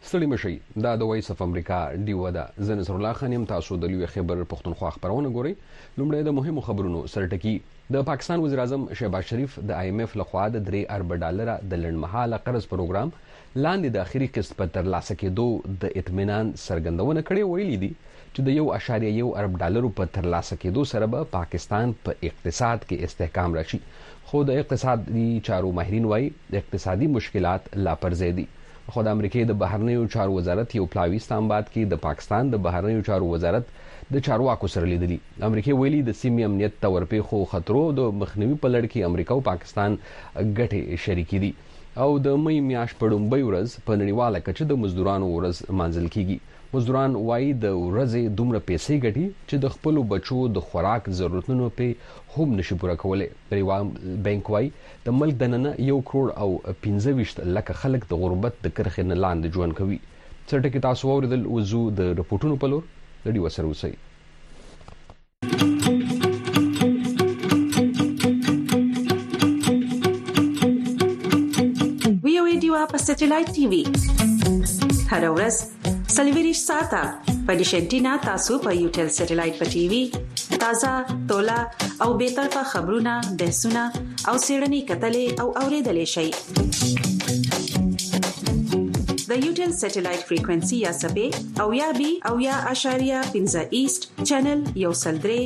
ستړي مشي دا د وایس اف امریکا ډیو ده زه نصر الله خان يم تاسو د لوی خبر پښتونخوا خبرونه ګورئ لومړی د مهمو خبرونو سرټکی د پاکستان وزیر اعظم شهباز شریف د آی ایم ایف لخوا د 3 ارب ډالر د لړمحاله قرض پروګرام لاندې د اخیری قسط په ترلاسه کېدو د اطمینان څرګندونه کړې ویلي دي چې د 1.1 ارب ډالر په ترلاسه کېدو سره به پاکستان په اقتصاد کې استحکام راشي خو د اقتصادي چارو ماهرین وايي د اقتصادي مشکلات لا پرځې دي خو د امریکای د بهرنیو چارو وزارت یو پلاوی اسلامباد کې د پاکستان د بهرنیو چارو وزارت د چارواکو سره لیدلي امریکای ویلي د سیمې امنیت ته ورپېښو خطرو د مخنیوي په لړ کې امریکا او پاکستان ګټې شریکې دي او د مې میاشت په لومړۍ ورځ په نړیواله کچه د مزدورانو ورځ مانځل کیږي مزدوران وايي د ورځې دومره پیسې ګټي چې د خپل بچو د خوراک ضرورتونو په هم نشي پوره کولای ریوان بانک وايي د ملک دننه 1 کروڑ او 15 لک خلک د غربت د کرخې نه لاندې ژوند کوي څرټکي تاسو اوریدل وزو د رپورټونو په لور د ډیو سره اوسئ په سټلایټ ټي وي هر ورځ سلیویریش ساته په ډیشنټینا تاسو په یوټل سټلایټ په ټي وي تازه تولا او به طرفه خبرونه بحثونه او سیړنی کتلې او اوریدلې شي د یوټل سټلایټ فریکوئنسي یا سبې او یا بي او یا اشاریه 15 ایست چینل یو سلدري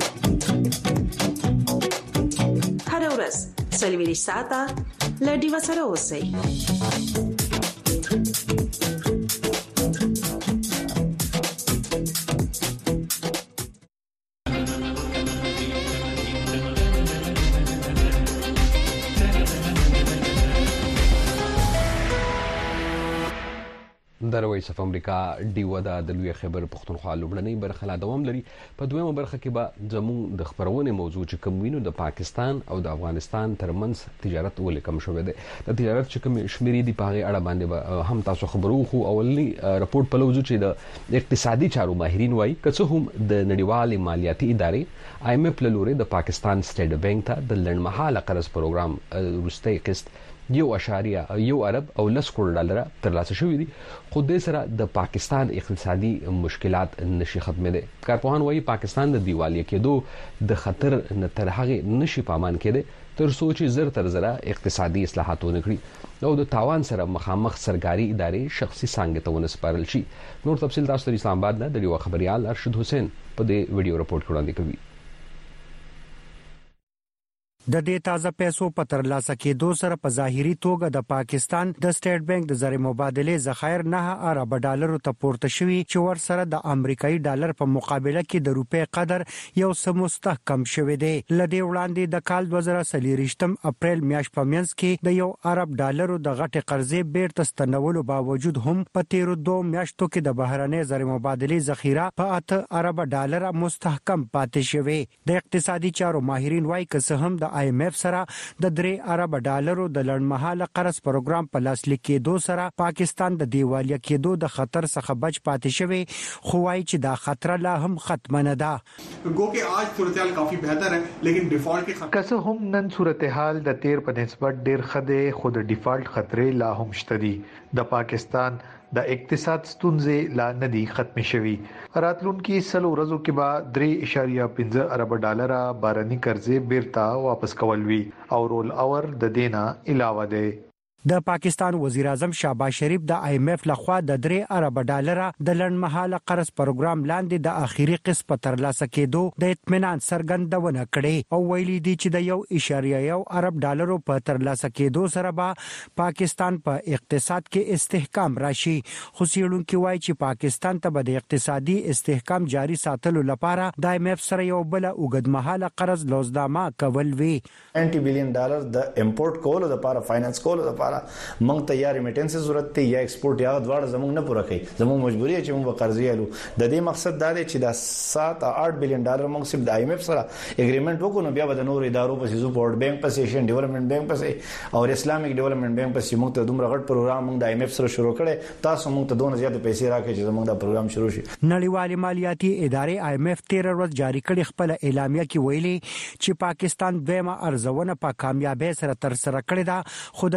هر ورځ سلیویریش ساته لډي وسره اوسئ د وایس اف امریکا ډیو ده د لوی خبر پښتونخوا لومړنۍ برخه لا دوام لري په دویمه برخه کې به زموږ د خبرونه موضوع چې کوم وینو د پاکستان او د افغانستان ترمنځ تجارت ولیکم شوې ده د تجارت چې کوم شمیرې دی په اړه باندې هم تاسو خبرو خو اولنی رپورت په لوزو چې د اقتصادي چارو ماهرین وایي کڅه هم د نړیوال مالیاتي ادارې آی ایم ایف لوري د پاکستان سټیټ بانک ته د لړمحاله قرض پروګرام وروستي قسط 1.1 ارب او 10 کروڑ ډالر ترلاسه شوې دي خو د سره د پاکستان اقتصادي مشکلات نشي ختمېده کارپوهان وايي پاکستان د دیوالیا کېدو د خطر نه تر هغه نشي پامان کېده تر سوچ زر تر زره اقتصادي اصلاحات ونکړي او د تاوان سره مخامخ سرکاري ادارې شخصي څنګه ته ونسپارل شي نور تفصیل تاسو د اسلام آباد نه د یو خبريال ارشد حسین په دې ویډیو رپورت وړاندې کوي د دې تازه پیسو په ترلاسه کېدو سره په ظاهري توګه د پاکستان د سټیټ بانک د زر مبادله ذخایر 9 ارب ډالر ته پورته شوی چې ور سره د امریکایي ډالر په مقابله کې د روپې قدر یو څه مستحکم شوی دی لدی وړاندې د کال 2023 اپریل میاشت په منځ کې د 1 ارب ډالر د غټه قرضې بیرته ستنولو باوجود هم په تیرو 2 میاشتو کې د بهرنۍ زر مبادله ذخیره په 8 ارب ډالر مستحکم پاتې شوی د اقتصادي چارو ماهرین وايي که هم د آی ایم ایف سره د 3 ارب ډالرو د لړمحاله قرض پروګرام په لاسلیک کېدو سره پاکستان د دیوالیا کېدو د خطر څخه بچ پاتې شوی خو وايي چې دا خطر لا هم ختم نه ده گو کہ آج صورتحال کافی بہتر ہے لیکن ډیفالٹ کې کسه هم نن صورتحال د تیر په نسبت ډیر خده خود ډیفالت خطرې لا هم شته دي د پاکستان د اقتصاد ستونزې لا ندي ختم شوي راتلونکي سلو ورځو کې به 3.15 ارب ډالر بارني قرضې بیرته واپس کول وی او رول اور د دینه علاوه ده د پاکستان وزیر اعظم شهباز شریف د آی ایم ایف لخوا د 3 ارب ډالر د لړمحاله قرض پروګرام لاندې د اخیری قسط په ترلاسه کېدو د اطمینان څرګندونه کړې او ویلي دي چې د 1.1 ارب ډالر په ترلاسه کېدو سره به پاکستان په اقتصاد کې استحکام راشي خو سیړونکو وایي چې پاکستان ته به د اقتصادي استحکام جاري ساتلو لپاره د آی ایم ایف سره یو بل اوږدمهاله قرض لوزنامه کول وی $90 بلین د امپورټ کولو لپاره فاینانس کولو لپاره مونږ ته یا ریمیټنس ضرورت دی یا ایکسپورټ یا دواړه زموږ نه پوره کوي زموږ مجبوری چې موږ قرضې الو د دې مقصد دا دی چې د 7-8 بلین ډالر موږ صرف د آی ایم ایف سره اګریمنت وکړو بیا به د نور ادارو په سيزو پورټ بانک په ایشین ډیولپمنٹ بانک په او اسلامیک ډیولپمنٹ بانک په موږ ته دومره غټ پروګرام موږ د آی ایم ایف سره شروع کړي تاسو موږ ته دونه زیات پیسې راکړي چې موږ دا پروګرام شروع شي نړیوال مالیاتي ادارې آی ایم ایف 13 ورځ جاری کړي خپل اعلامیه کې ویلي چې پاکستان دویمه ارزونه په کامیابی سره تر سره کړې ده خو د دې تر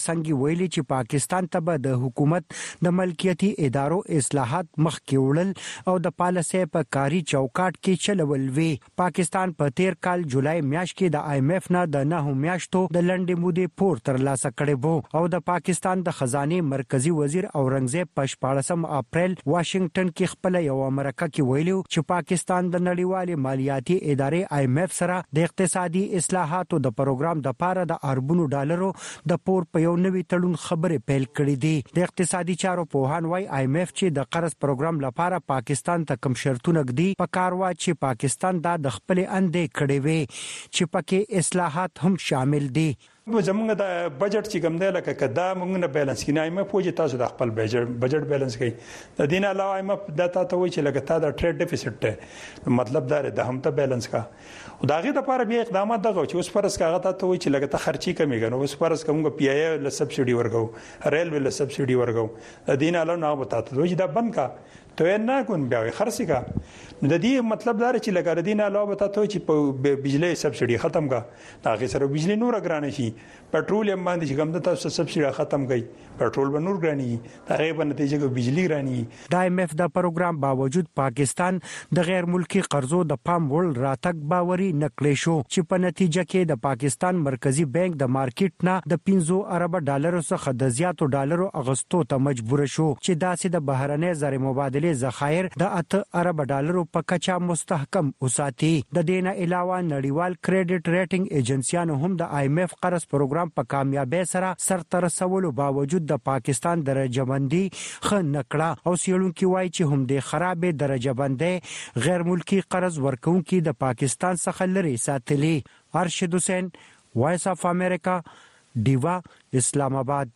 ترڅنګ ویلي چې پاکستان ته به د حکومت د ملکیتي ادارو اصلاحات مخکې وړل او د پالیسۍ په کاري چوکاټ کې چلول وی. پاکستان په تیر کال جولای میاشت کې د IMF نه د 9 میاشتو د لنډې مودې پور ترلاسه کړی وو او د پاکستان د خزانه مرکزی وزیر اورنګزیب په 14 اپریل واشنگټن کې خپل یو مرکه کې ویلو چې پاکستان د نړیوالې مالیاتي ادارې IMF سره د اقتصادي اصلاحاتو د پروګرام د پاره د اربونو ډالرو د پور په یو نوي تړون خبرې پیل کړې دي. د اقتصادي چارو پوهان وايي IMF چې د قرض پروګرام لپاره پاکستان ته کوم شرطونه ګدي په کار وا چې پاکستان دا د خپل اندې کړي وي چې پکې اصلاحات هم شامل دي. زمونږ د بجټ چې کوم دی لکه کدا موږ نه بیلانس کینای مې پوهې تاسو د خپل بجټ بیلانس کوي د دین علاوه مې د تاسو وایي چې لکه تا د ټریډ ډیفیسټ ته مطلب دا د هم ته بیلانس کا او داغه د لپاره بیا اقدامات دغه چې اوس فرض کاغه ته وایي چې لکه ته خرچي کمی غنو اوس فرض کومه پی ای له سبسيډي ورغو ریلوی له سبسيډي ورغو د دین علاوه نه وتاته وایي دا بند کا ته نه کوم بیا خرڅي کا د دې مطلب دا چې لکه د دین علاوه ته چې په بجلی سبسيډي ختم کا داغه سره بجلی نور ګرانه شي پټرولیم باندې چې کوم د تاسو سبسيډي ختم کړي پټرول به نور ګراني هغه په نتیجه کې بجلی ګراني. د IMF د پروګرام باوجود پاکستان د غیر ملکی قرضو د پام وړ راتګ باوري نکړې شو چې په نتیجه کې د پاکستان مرکزی بانک د مارکیټ نه د 15 ارب ډالرو څخه د زیاتو ډالرو اغستو ته مجبور شو چې داسې د بهرنۍ زر مبادله ذخایر د 8 ارب ډالرو په کچا مستحکم وساتي. د دینه علاوه نړیوال کریډټ ریټینګ ایجنسیانو هم د IMF قرض پروګرام په کامیابی سره سرته رسولو باوجود د پاکستان درجه بندي خن نکړه او سیړونکو وایي چې هم د خرابې درجه بندي غیر ملکی قرض ورکونکو د پاکستان څخه لري ساتلي. ارشد حسین وایس اف امریکا دیوا اسلام آباد.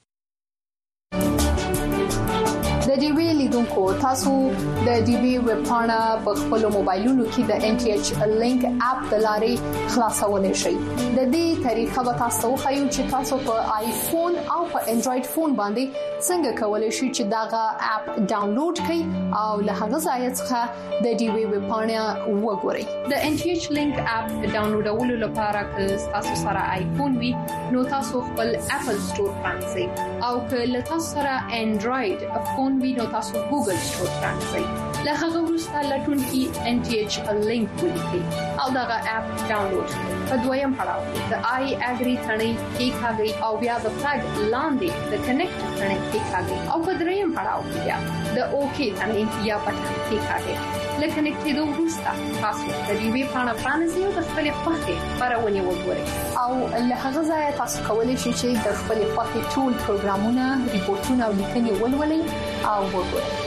د ډي وی لیدونکو تاسو د ډي وی ویب پاڼه په خپل موبایلونو کې د NTH لینک اپ د لارې خلاصولای شئ. د دې طریقه به تاسو خو چې تاسو په آیفون او په انډراید فون باندې څنګه کولای شئ چې داغه اپ ډاونلوډ کړئ او له هغه ځای څخه د ډي وی ویب پاڼه وګورئ. د NTH لینک اپ ډاونلوډولو لپاره که تاسو سره آیفون وي نو تاسو خپل اپل سٹور پرانځئ او که له تاسو سره انډراید فون وینو تاسو ګوګل سٹور پرانځئ. له هغه وروسته لټون کې NTH لینک ولیکئ او دا اپ ډاونلوډ کړئ. په دویم پړاو د آی اګری ثنې کې ښاګي او بیا د فلګ لاندې د کنیکټ ثنې کې ښاګي او په دریم پړاو کې د اوکی ثنې یا پټن کې ښاګي. لکه نکټېدو وروسته تاسو د دې وی پاڼه پرانځئ او د خپل خوښې خبرونه وګورئ او له هغه ځای تاسو کولی شئ چې د خپل خوښې ټول پروګرامونه ریپورتونه او لیکنې ولولئ او وګورئ.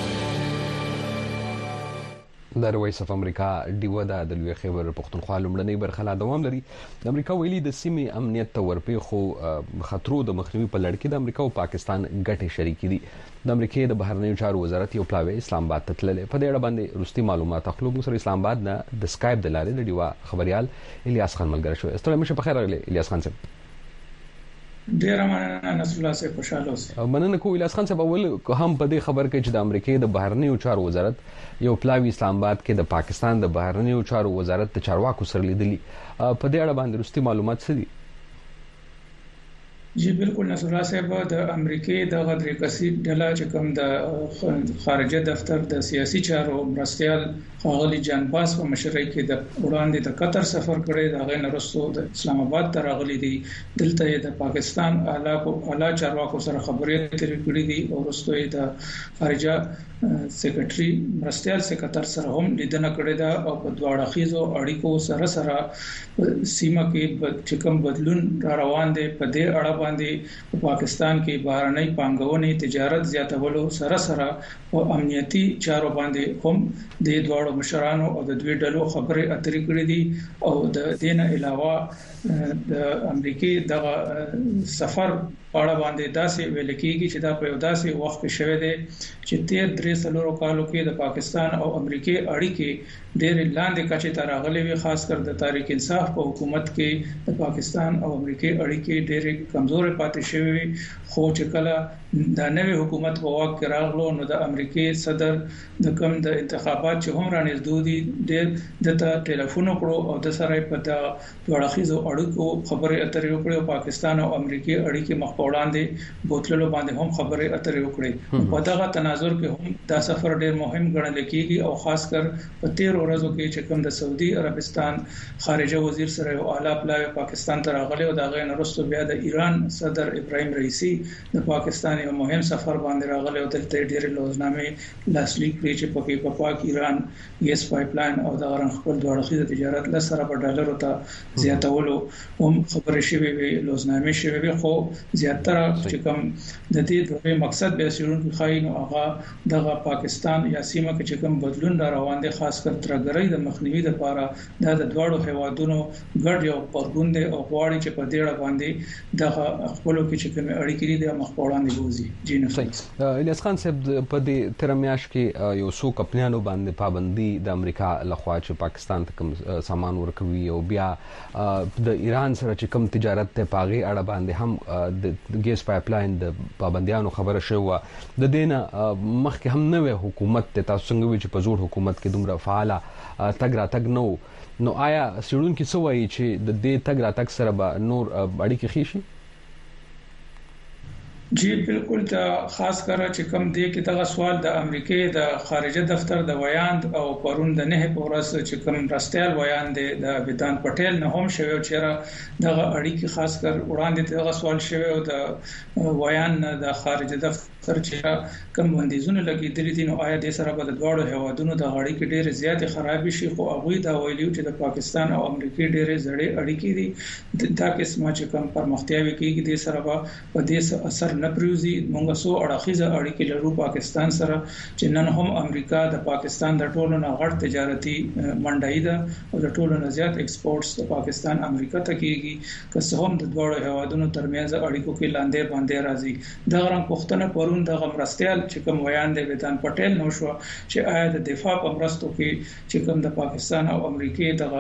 د وایس اف امریکا دیو د لوی خیبر پختونخوا لمړنۍ برخه لا دوام لري. د امریکا ویلي د سیمې امنیت ته ورپېښو خطرو د مخنیوي په لړ کې د امریکا او پاکستان ګټې شریکې دي. د امریکا د بهرنیو چارو وزارت یو پلاوی اسلام آباد ته تللی. په دې اړه باندې رستي معلومات خپلو موږ سره اسلام آباد نه د سکایپ د لارې د دیوا خبريال الیاس خان ملګری شو. ستړي مشه په خیر راغلی الیاس خان صاحب. ډیر مننه نصر الله صاحب خوشاله اوسئ. مننه کوم الیاس خان صاحب. اول هم په دې خبر کې چې د امریکا د بهرنیو چارو وزارت یو پلاوی اسلام آباد کې د پاکستان د بهرنیو چارو وزارت د چارواکو سره لیدلی. په دې اړه باندې رستي معلومات څه دي؟ جی بالکل نصر الله صاحب د امریکای د غدري کسي ډله چې کوم د خارجه دفتر د سیاسي چارو مرستيال خاغلی جان باس په مشرۍ کې د وړاندې د قطر سفر کړی دا غي نرسو د اسلام آباد ته راغلي دي. دلته د پاکستان اعلی چارواکو سره خبرې اترې کړې دي او وروسته د خارجه سیکریټري مرستيال سکرټر سره هم لیدنه کړې ده او په دواړه خيزو اړیکو سره سیمه کې چې کوم بدلون را روان دي په دې اړه باندې په پاکستان کې بهرنۍ پانګونې تجارت زیاتولو سره او امنیتي چارو باندې هم د دواړو مشرانو او د دوی ډلو خبرې اترې کړې دي او د دین علاوه د امریکای د سفر پاړه باندې داسې ویل کېږي چې دا په داسې وخت کې شوه دي چې 13 کالو کې د پاکستان او امریکای اړیکې ډېر لاندې کچې ته راغلي وي. خاص کر د تحریک انصاف په حکومت کې د پاکستان او امریکای اړیکې ډېر کمزورې پاتې شوې وي. خو چې کله د نوې حکومت په واک کې راغلو نو د امریکای صدر د کوم د انتخابات چې هم رانږدې دي ډېر د ټلیفون کړو او د سره په د وړاخیزو اړیکو خبرې اترې وکړې. پاکستان او امریکای اړیکې وړاندې بوتللو باندې هم خبرې اترې وکړې په دغه تناظر کې هم دا سفر ډېر مهم ګڼل کېږي او خاص کر په 13 ورځو کې چې کوم د سعودي عربستان خارجه وزیر سره یو اعلی پلاوی پاکستان ته راغلی او دا غي نرستو بیا د ایران صدر ابراهیم رئیسی د پاکستان یو مهم سفر باندې راغلی او دلته ډېر لوزنامې لاسلیک کړي چې په پاک ایران ګیس پایپلاین او د غرن خپل دوړخي تجارت لسره $1 ته زیاتولو هم خبرې شوې وي لوزنامې شوې وي خو زیاتره چې کوم د دې دوه مقصد به سیرونکو خاين او هغه د پاکستان یا سیمه کې چې کوم بدلون را روان دي خاص کر ترګرۍ د مخنیوي لپاره د دوړو هوادونو ګډ یو پرګوند او غواړي چې په دې باندې د خپلو کې چې کوم اړیکې دي مخ په وړاندې وځي جی نه الیاس خان صاحب په دې ترمیاش کې یو څو کمپنیانو باندې پابندي د امریکا لخوا چې پاکستان ته کوم سامان ورکوي او بیا د ایران سره چې کوم تجارت ته پاغي اړه باندې هم د ګیس پایپلاین د پابندیانو خبره شوه د دینه مخکې هم نوې حکومت ته تاسو څنګه وی چې په زوړ حکومت کې دومره فعاله تګ را تګ نو آیا سړونکو څه وایي چې د دې تګ را تګ سره به نور اړیکې خېشي جی بالکل دا خاص کر چې کوم دی کې دا سوال د امریکای د خارجه دفتر د ویاند او پرون د نه پورس چې کوم راستیال ویاند د ویدان پټیل نه هم شوی چې دا اړیکې خاص کر وړاندې دا سوال شوی او د ویاند د خارجه دفتر چې کوم بندیزونه لګیدلې دي نو آیا د سره په دواړو هوادونو د اړیکې ډېر زیات خراب شي خو هغه دا ویلي چې د پاکستان او امریکای ډېر زړې اړیکې دي دا قسمه چې کوم پرمختیاوي کیږي د سره په دې اثر نه پریوزي مونږ سو اړخیزه اړیکې لرو پاکستان سره چې نن هم امریکا د پاکستان د ټولو نه غټ تجارتي منډای ده او د ټولو نه زیات ایکسپورټس د پاکستان امریکا ته کیږي که څه هم د دوه هوادونو ترمنځ اړیکو کې لاندې باندې راځي د غران پښتنه پرون د غمرستيال چې کوم ویان دی ویدان پټیل نو شو چې آیا د دفاع په مرستو کې چې کوم د پاکستان او امریکای د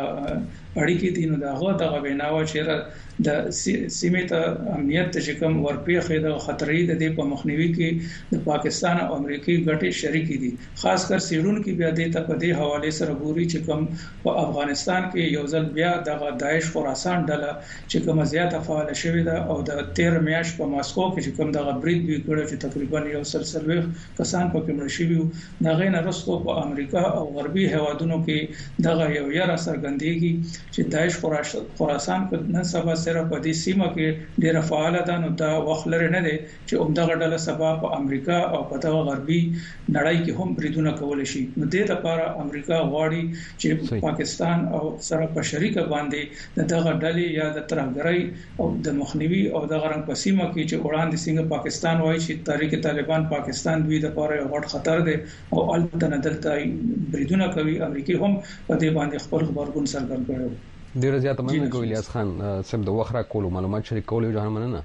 اړیکې دي نو دغه بناوه چې د سیمه ته امنیت چې کوم ورپیخې د خطرې د په مخنیوي کې د پاکستان او امریکای ګټې شریک دي خاص کر سیرون کې بیا د په دې حواله سره ګوري چې کوم په افغانستان کې یو ځل بیا د داعش خراسان ډله چې کوم زیاته فعال شوې ده او د 13 میاشت په ماسکو کې چې کوم د غبرید وی کړو چې تقریبا یو سلسله کسان په کې مړ شوي دغه نه رسو په امریکا او غربي هوادونو کې دغه یو یاره سرګندېږي چې داعش خراسان په نن سبا سره په دې سیمه کې ډیره فعال ده نو دا وخت لري نه دي چې عمدغه ډله سبا په امریکا او په دغه غربي نړۍ کې هم بریدونه کول شي نو د لپاره امریکا غواړي چې پاکستان او سره په شریک باندې دغه ډلې یا د ترهګرۍ او د مخنیوي او د غرب په سیمه کې چې وړاندې څنګه پاکستان وایي چې تحریک طالبان پاکستان دوی د لپاره یو غټ خطر دی او البته دلته بریدونه کوي امریکا هم په دې باندې خپل خبرګون څرګند کړو ډیر زیات مننه کوي الیاس خان سم د وخره کولو معلومات شریک کول یو مننه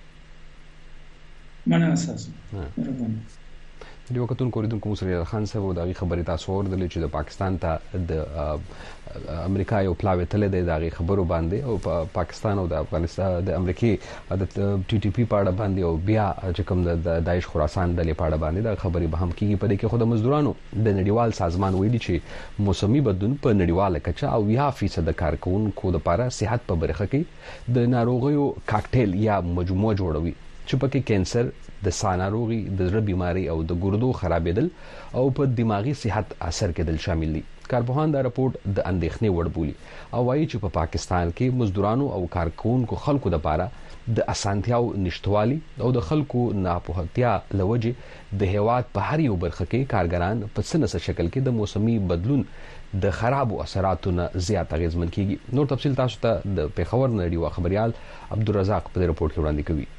اساس د وختونو کوریدونکو مسری خان صاحب د خبرې تاسو اوردل چې د پاکستان ته د امریکا یو پلاوی تل د دغه خبرو باندې او پاکستان او د افغانستان د امریکای د ټي ټي پی پاړه باندې او بیا چې کوم د داعش خراسان د لپاره باندې د خبرې به هم کیږي په دې کې خود مزدورانو د نړیوال سازمان ویلي چې موسمي بدلون په نړیواله کچه او 20% د کارکونکو لپاره صحت په برخه کې د ناروغیو کاکټیل یا مجموعه جوړوي چې پکې کینسر د ساناروغي د زړه بيماري او د ګردو خرابېدل او په دماغي صحت اثر کېدل شامل دي کارپوهان دا راپورټ د اندېښنې وړ بولي او وايي چې په پاکستان کې مزدورانو او کارکونکو خلکو لپاره د اسانتیاو نشټوالي او د خلکو ناپوهتیا لوجه د هیواد په هر یو برخه کې کارګران په سنس شکل کې د موسمي بدلون د خرابو اثراتو نه زیات اغیزمن کیږي نور تفصیل تاسو ته د پیښور نړیوال خبريال عبدالرزاق په راپورټ کې وړاندې کوي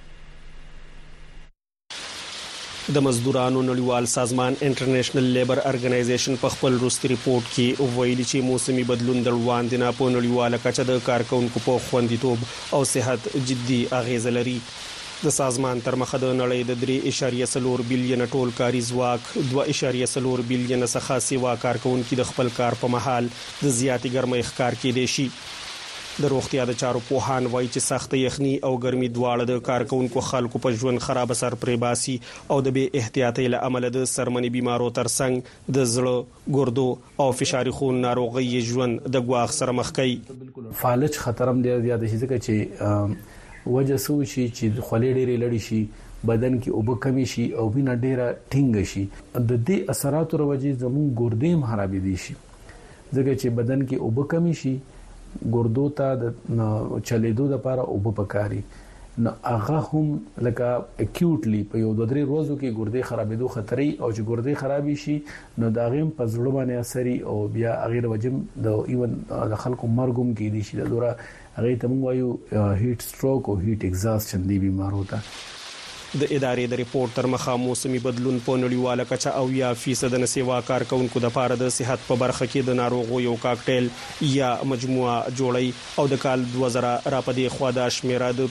د مزدورانو نړیوال سازمان انټرنیشنل لیبر ارګنایزیشن په خپل وروستي ریپورت کې ویلي چې موسمي بدلون د وړاندې نه په نړیواله کچه د کارکونکو په خوندیتوب او صحت جدي اغیز لري د سازمان تر مخه د نړۍ د 3.4 بلین ټول کاري ځواک 2.4 بلین څخه سیوا کارکونکو د خپل کار په مهال د زیاتې ګرمۍ ښکار کېدي شي د روغتیا د چارو پوهان وایي چې سخت یخني او ګرمي دواړه د کارکونکو خلکو په ژوند خراب اثر پرې باسي او د بې احتیاطۍ له امله د سرمنې بیمارو ترڅنګ د زړه ګردو او فشار خون ناروغي ژوند د ګواښ سره مخ کوي فالج خطر هم ډیر زیات شي ځکه چې وجه سو شي چې خولې ډېرې لړې شي بدن کې اوبه کمی شي او وینه ډېره ټینګ شي د دې اثراتو وروجه زموږ ګردې هم خرابې دي شي ځکه چې بدن کې اوبه کمی شي ګردو ته د چلیدو لپاره اوبه پکاري نو هغه هم لکه اکیوټلی په یو 2-3 ورځو کې ګردې خرابېدو خطرې او چې ګردې خرابې شي نو دا غیم په زړه باندې اثرې او بیا غیر وجم د ایون د خلکو مرګوم کې دي شي د دوره هغه ته موږ وایو هیټ سټروک او هیټ ایگزاستشن دی بیمار ہوتا د ادارې د ریپورت تر مخه موسمي بدلون په نړیواله کچه او 10% نه سیوا کارکونکو د پاره د صحت په برخه کې د ناروغو یو کاکټیل یا مجموعه جوړي او د کال 2000 را پدې خوا د شمیره د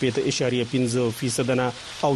15.5% نه او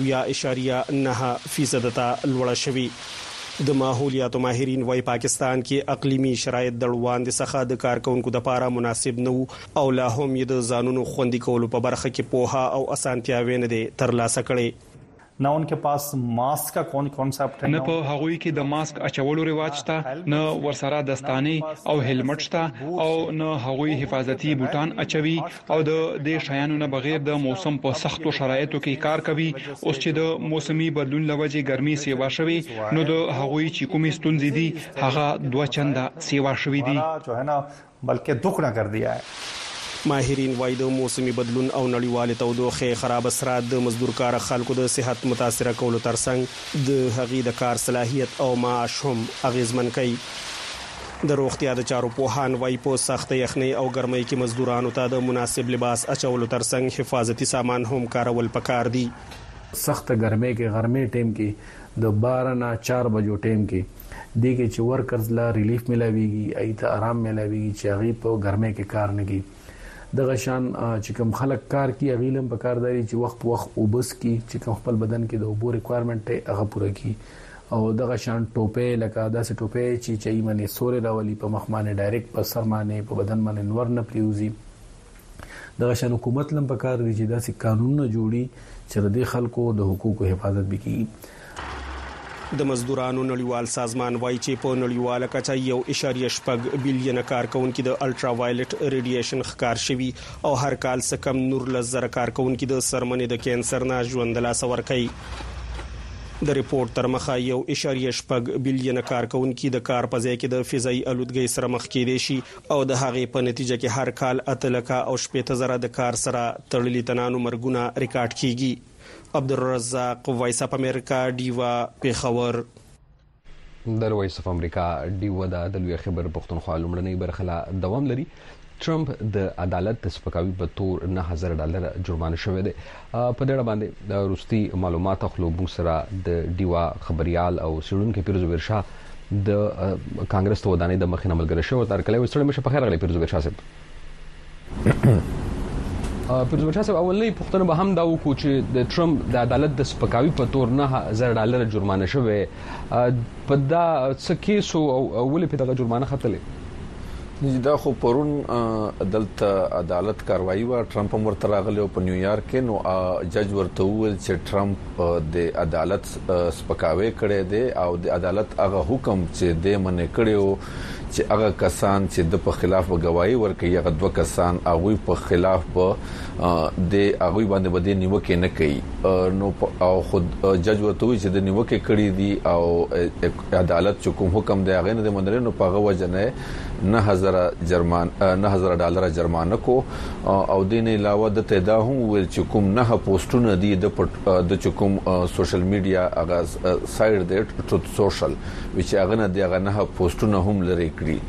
0.9% ته لوړه شوې د ماحولیاتو ماهرین وايي پاکستان کې اقلیمي شرایط د وړاندې څخه د کارکونکو د پاره مناسب نه او لا هم د ځانونو خوندي کولو په برخه کې پوها او اسانتیاوي نه دي ترلاسه کړي نه उनके पास मास्क का कौन कॉन्सेप्ट है نه په هغوی کې د ماسک اچولو رواج شته نه ورسره دستانه او هلمټ شته او نه هغوی حفاظتي بوټان اچوي او د دې شیانو نه بغیر د موسم په سختو شرایطو کې کار کوي اوس چې د موسمي بدلون لوجه ګرمي سیوا شوي نو د هغوی چې کومې ستونزې دي هغه 2 چنده سیوا شوي دي جو ہے نا بلکې دگنا کر دیا ہے ماهرین وايي د موسمي بدلون او نړیوال تودوخه خراب اثرات د مزدورکار خلکو د صحت متاثر کولو ترڅنګ د هغې د کار صلاحیت او معاش هم اغیزمن کوي د روغتیا د چارو پوهان وايي په سخت یخنۍ او ګرمۍ کې مزدورانو ته د مناسب لباس اچولو ترڅنګ حفاظتي سامان هم کارول پکار دي سخت ګرمۍ کې غرمې ټیم کې د 12 نه 4 بجو ټیم کې دغه چې ورکرز لا ریلیف ملاويږي ایته آرام ملاويږي چې هغه په ګرمۍ کې کار نه کوي دغه شان چې کوم خلک کار کوي غیلم په کارداري چې وخت په وخت اوبس کی چې کوم خپل بدن کې د اوبو ریکوایرمنټ هغه پوره کی او دغه شان ټوپه لکه داسې ټوپه چې منې سورې راولي په مخ باندې ډایرکټ په سر باندې په بدن باندې نور نه پریوزي دغه شان حکومت لم په کار دی چې داسې قانونونه جوړي چې د خلکو د حقوقو حفاظت وکړي د مزدورانو نړیوال سازمان وايي چې په نړیواله کچه 1.8 بلین کارکونکو د الټرا وایلټ ریډییشن ښکار شوی او هر کال څخه کم نور لزر کارکونکو د سرمنې د کینسر نه ژوند لا سور کوي د ریپورت تر مخه 1.8 بلین کارکونکو د کار په ځای کې د فضایي الودګۍ سره مخ کېدي شي او د هغې په نتیجه کې هر کال 8,000 د کار سره تړلي تنانو مرګونه ریکارډ کیږي عبدالرزاق وایس اف امریکا دیوا پیښور د وایس اف امریکا دیوا د لوی خبر پښتونخوا لومړنۍ برخه لا دوام لري ټرمپ د عدالت د سپکاوي په تور $9,000 جرمانه شوې ده په دې اړه باندې د روسي معلومات خلوبو سره د دیوا خبريال او سړونکو پیرزو ورشا د کانګرس ته ودانې د مخینه ملګری شو تر کله وسړم مشه په خیر غلي پیرزو ورشا صاحب پرزوچا صاحب اولنې پښتنه به هم دا وکړو چې د ټرمپ د عدالت د سپکاوي په تور $9,000 جرمانه شوې په دا څه کیسو او ولې په دغه جرمانه خطلې دا خو پرون عدالت کاروایی و ټرمپ هم ورته راغلی په نیویارک کې نو جج ورته وویل چې ټرمپ د عدالت سپکاوي کړی دی او د عدالت هغه حکم چې د منې کړیو چې هغه کسان چې د په خلاف گواہی ورکړي هغه 2 کسان هغه په خلاف په د هغه باندې بده نیوکه نه کوي نو او خود جج ورته وی چې د نیوکه کړي دي او عدالت چې کوم حکم دی هغه نه د منل نو په هغه وجه نه $9,000 جرمانه کو او دین علاوه د تدا هم ویل چې کوم نه پوسټونه دي د کوم سوشل میډیا هغه سایډ دی ټروت سوشل چې هغه نه دی هغه نه پوسټونه هم لري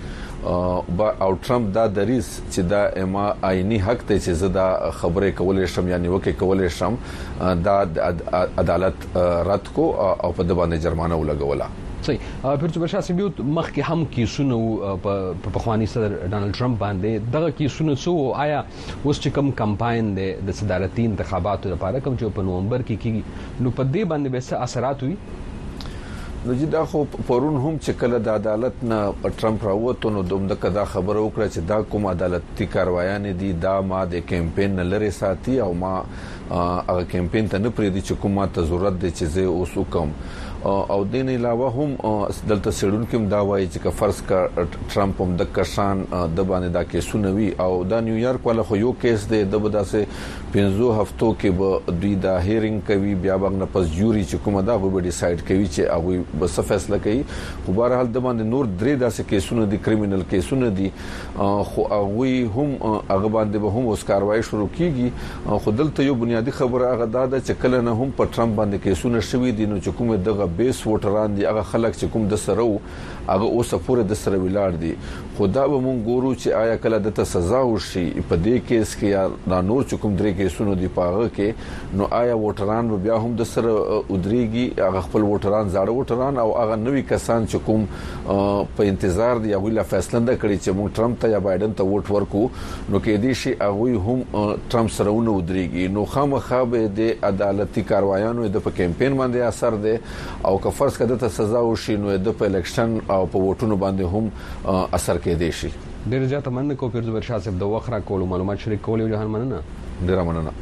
او ټرمپ دا دریس چې دا اما آئینی حق ته چې زدا خبره کولې شم یعنی وکي کولې شم دا عدالت رد کو او په دبانې جرمانه ولګولا صحیح پرڅو برشاسي بیو مخکې هم کیسونه په پخوانی صدر ډانلډ ټرمپ باندې دغه کیسونه سو آیا اوس چې کوم کمپاین د صدارتي انتخاباتو لپاره کوم چې په نومبر کې کیږي نو په دې باندې به څه اثرات وي نو دا خو پرون هم چې کله د عدالت نه ټرمپ راووت نو دومره کدا خبره وکړه چې دا کوم عدالتي کاروایان دي دا ما د کمپاین نه لري ساتي او ما هغه کمپاین ته نه پریدي چې کومه ته ضرورت دي چې زه اوس وکم او دین علاوه هم دلته سړون کې دا وایي چې فرض کا ټرمپ هم د کشان د باندې دا کیسونه وی او د نیویارک ولا خو یو کیس دی د بداسه 15 هفتو کې به دوی دا هیرینګ کوي بیا باندې پس جوري چې کومه دا به ډیسایډ کوي چې هغه به څه فیصله کوي خو بهر حال د باندې نور درې داسې کیسونه دي کریمینل کیسونه دي خو هغه هم هغه باندې به هم اوس کاروایی شروع کیږي خو دلته یو بنیادی خبره هغه دا چې کله نه هم په ټرمپ باندې کیسونه شوي دي نو چې کومه دغه بیس ووټران دي هغه خلک چې کوم د سره هغه اوس پورې د سره ویلار دي خدا به مونږ ګورو چې آیا کله د سزا وشي په دې کیس کې یا نور چې کوم درې کیسونه دي پاغه کې نو آیا ووټران به بیا هم د سره ودرېږي هغه خپل ووټران زاړه ووټران او هغه نوې کسان چې کوم په انتظار دي هغه لا فیصله نه کړي چې مونږ ټرمپ ته یا بایدن ته ووټ ورکو نو کې دې شي هغه هم ټرمپ سره ونه ودرېږي نو خامخا به د عدالتي کاروایانو د په کمپاین باندې اثر دی او که فرض کړه ته سزا وشي نو د په الیکشن او په ووټونو باندې هم اثر کې دی شي ډیر زیات مننه کو پیرزو ورشاه صاحب د وخره کولو معلومات شریک کول جهان مننه ډیر مننه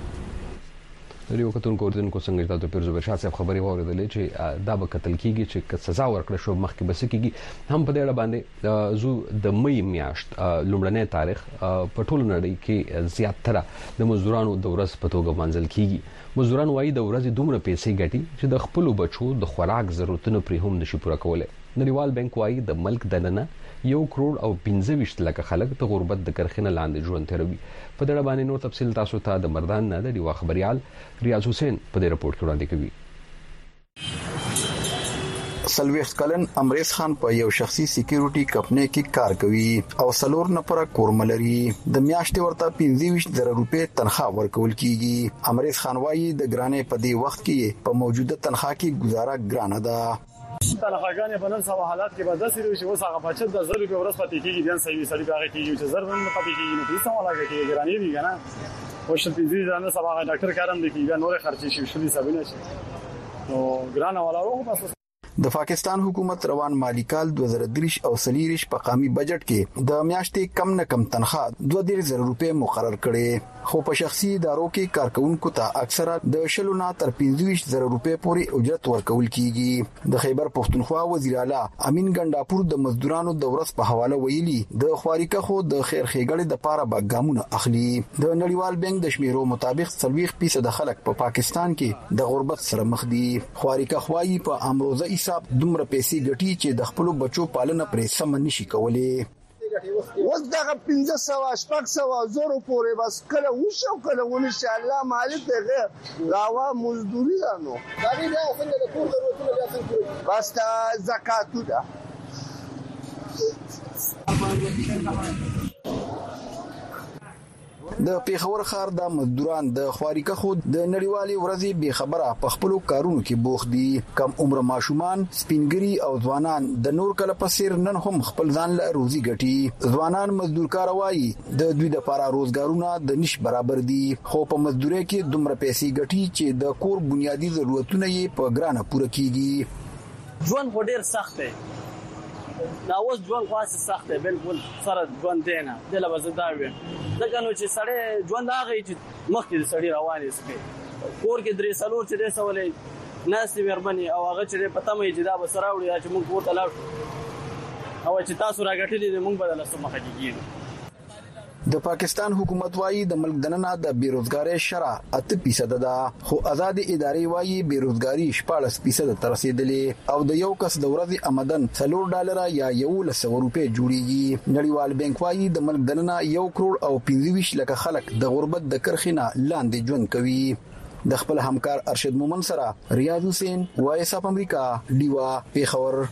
یو کتون کوردن کو څنګه تاسو پیرزو ورشاه صاحب خبري واوریدلې چې دا به قتل کیږي چې سزا ورکړه شو مخکې بس کیږي هم په دې اړه باندې زو د مې میاشت لومړنۍ تاریخ په ټولو نړۍ کې زیاتره د مزدورانو د ورځ په توګه منځل کیږي مزدوران وايي د ورځې دومره پیسې ګټي چې د خپل بچو د خوراک ضرورتونو پرې هم نشي پوره کولای نړیوال بانک وايي د ملک دننه 1 کروڑ او 15 لک خلک د غربت د کرخنه لاندې ژوند تیروي په دې اړه باندې نور تفصیل تاسو ته د مردان نه د ډیوا خبريال ریاض حسین په دې رپورت کې وړاندې کوي سلويخ کلن امریز خان په یو شخصي سکیورټي کمپنۍ کې کار کوي او سلور نفر کورملري د میاشتې ورته 25,000 روپے تنخواه ورکول کیږي امریز خان وايي د ګرانې په دې وخت کې په موجوده تنخواه کې گزاره ګرانه ده تنخواهګانې په نن سبا حالات کې به داسې وي چې اوس هغه بچت د 1000 روپے ورځ پاتې کیږي ځان صحیح سړي باغ کېږي چې 1000 نه پاتې کیږي نو پیسې ولاګه کېږي ګرانې وي کنه او شپې دې ځان سبا ډاکټر کارم دي کیږي نور خرچې شي شولي سبینه شي نو ګرانه ولا روغ پس د پاکستان حکومت روان مالی کال 2023 او 24 په قومي بجټ کې د میاشتې کم نه کم تنخواه 2,000 روپے مقرر کړي خو په شخصي ادارو کې کارکونکو ته اکثره د شلونه تر 15,000 روپے پورې اجرت ورکول کیږي د خیبر پښتونخوا وزیر اعلی امین ګنداپور د مزدورانو د ورځ په حواله ویلي د خواریکه خو د خیر خېګړې د پاره باګامونه اخلي د نړیوال بانک د شمیرو مطابق 30% خلک په پاکستان کې د غربت سره مخ دي خواریکه خوایي په امروزه حساب دومره پیسې ګټي چې د خپل بچو پالنه پرې سم نشي کولای وس دغه 1500 زره پورې بس کله وشو کله ونشي الله مالک دغه راوا مزدوري دانو دا بیا څنګه د کور ضرورتونه بیا څنګه بس تا زکات ده د پیښور ښار د مزدوران د خواریکه خود د نړیوالي ورځې به خبره په خپل کارونو کې بوخ دي کم عمر ماشومان سپینګری او ځوانان د نور کله پسیر نن هم خپل ځان له روزي ګټي ځوانان مزدور کار وایي د دوی د لپاره روزګارونه د نش برابر دي خو په مزدوري کې دومره پیسې ګټي چې د کور بنیادی ضرورتونه یې په ګرانه پوره کیږي ژوند ډیر سخت دی دا اوس ژوند خاص سخت دی بالکل سره ژوند دی نه د لوازداوي دغه نو چې سړی ژوند هغه چې مخکې سړی روانې سپي کور کې درې سلور چې دې سوالې ناسي ورمني او هغه چې پته مې چې دا بسره وړي چې موږ ورته لاړ او چې تاسو راګټلې موږ بدل سم حقیقي د پاکستان حکومت وايي د ملک دننه د بیروزګاری شرح 8% ده خو آزاد ادارې وايي بیروزګاری 14% تر رسیدلې او د یو کس د ورځې آمدن $4 یا 100 روپے جوړیږي نړیوال بانک وايي د ملک دننه 1 کروڑ او 25 لک خلک د غربت د کرخینه لاندې ژوند کوي د خپل همکار ارشد مومن سره ریاض حسین وایس اف امریکا ډیوا پیښور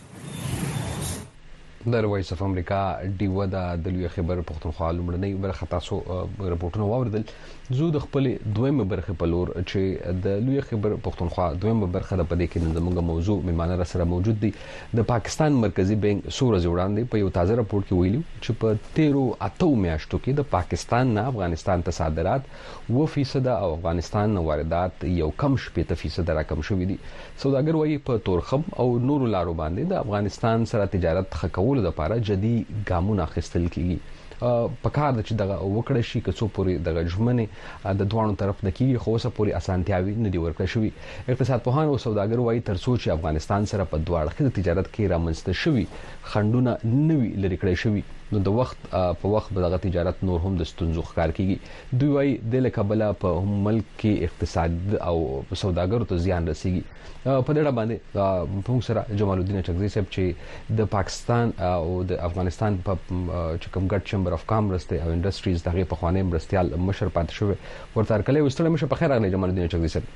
د وایس اف امریکا ډیوا د لوی خبر پښتونخوا لمړنۍ برخه تاسو رپورټونه واوریدل زه د خپل دویمه برخه په لور چې د لوی خبر پښتونخوا دویمه برخه د پدې کې زموږ موضوع میمانه سره موجود دي د پاکستان مرکزی بانک سورج وړاندې په یو تازه رپورت کې ویلي چې په 13 میاشتو کې د پاکستان نه افغانستان ته صادرات 2% او افغانستان نه واردات یو کم 8% راکم شوې دي سوداګر وايي په تورخم او نورو لارو باندې د افغانستان سره تجارت خکول لپاره جدي ګامونه اخیستل کیږي پکار د چې دغه وکړه شي که څو پورې دغه ژمنه د دوه طرف نه کیږي خو اوسه پورې اسانتیاوي نه دی ورکړل شوی. اقتصاد پوهان او سوداګر وایي تر څو چې افغانستان سره په دوه اړخیز تجارت کې رامنځته شوی خندونه نوي لري کړی شوی نو د وخت په وخت به دغه تجارت نور هم د ستونزو ښکار کیږي. دوی وایي د لکبله په ملک کې اقتصاد او سوداګرو ته زیان رسیږي. په دې اړه باندې موږ سره جمال الدین چغزي صاحب چې د پاکستان او د افغانستان په کوم ګډ چمبر اف کامرس او انډستریز دغه په خوانې مرستيال مشر پاتې شوی ورته کله وستله مشه په خیر راغلی جمال الدین چغزي صاحب.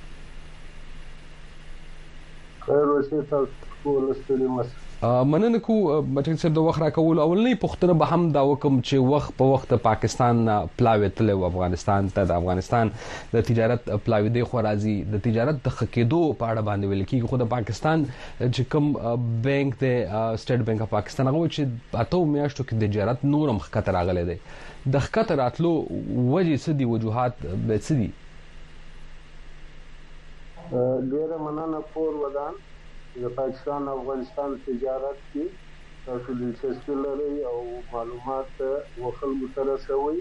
خیر اوسه تاسو ولستلې مس مننه کو بچی صاحب د وخت راکول اولنې پختنه به هم دا وکم چې وخت په وخت پاکستان پلاوي تل او افغانستان ته د افغانستان د تجارت پلاوي دی خو راځي د تجارت د خکېدو په اړه باندې ویل کیږي خو د پاکستان چې کوم بانک د سټیټ بانک اف پاکستان هغه چې اته میاشتو کې د تجارت نورم خطر راغلی دی د خطر راتلو وجې څه دي وجوهات به څه دي؟ ډیره مننه کور ودان د پاکستان او افغانستان تجارت کې تاسو دلچسپي لرئ او معلومات وخلکو سره شوي.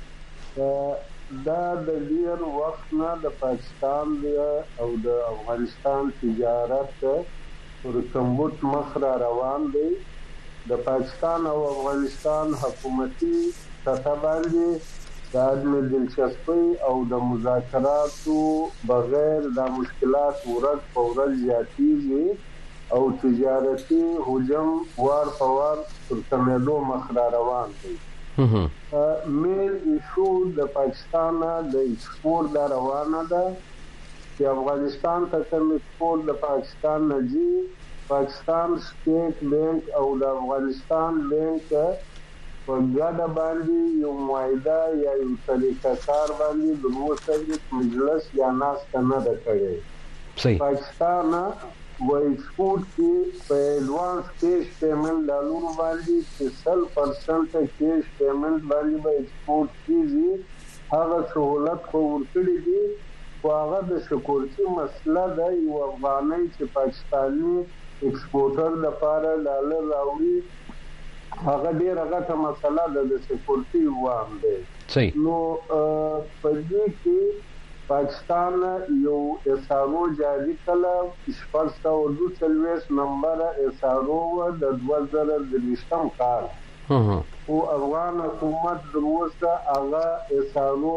دا د ډیر وخت نه د پاکستان او د افغانستان تجارت پر کمبود مخ را روان دی. د پاکستان او افغانستان حکومتي سطح باندې د عدم دلچسپي او د مذاکراتو بغیر د مشکلات ورځ په ورځ زیاتېږي او تجارتي حجم وار په وار پر کمېدو مخ را روان دی. مین ایشو د پاکستان د ایکسپورت دا روانه ده چې افغانستان ته کوم ایکسپورت د پاکستان نه جي پاکستان سټیټ بانک او د افغانستان بانک په ګډه باندې یو معاهده یا یو طریقه کار باندې د موثق مجلس یا ناس نه ده کړې. پاکستان و ایکسپورت کې په ایڈوانس کیش پیمنٹ ډالر باندې چې 100% کیش پیمنٹ باندې به ایکسپورت کیږي هغه سہولت خو ورکړي دي خو هغه د سکیورټي مسله ده. یو افغاني چې پاکستاني ایکسپورټر لپاره ډالر راوړي هغه ډیره غټه مسله ده د سکیورټي وام دی. نو په دې کې پاکستان یو اسارو جاری کړل 1442 نمبر اسارو د 2023 کال او افغان حکومت دروسته هغه اسارو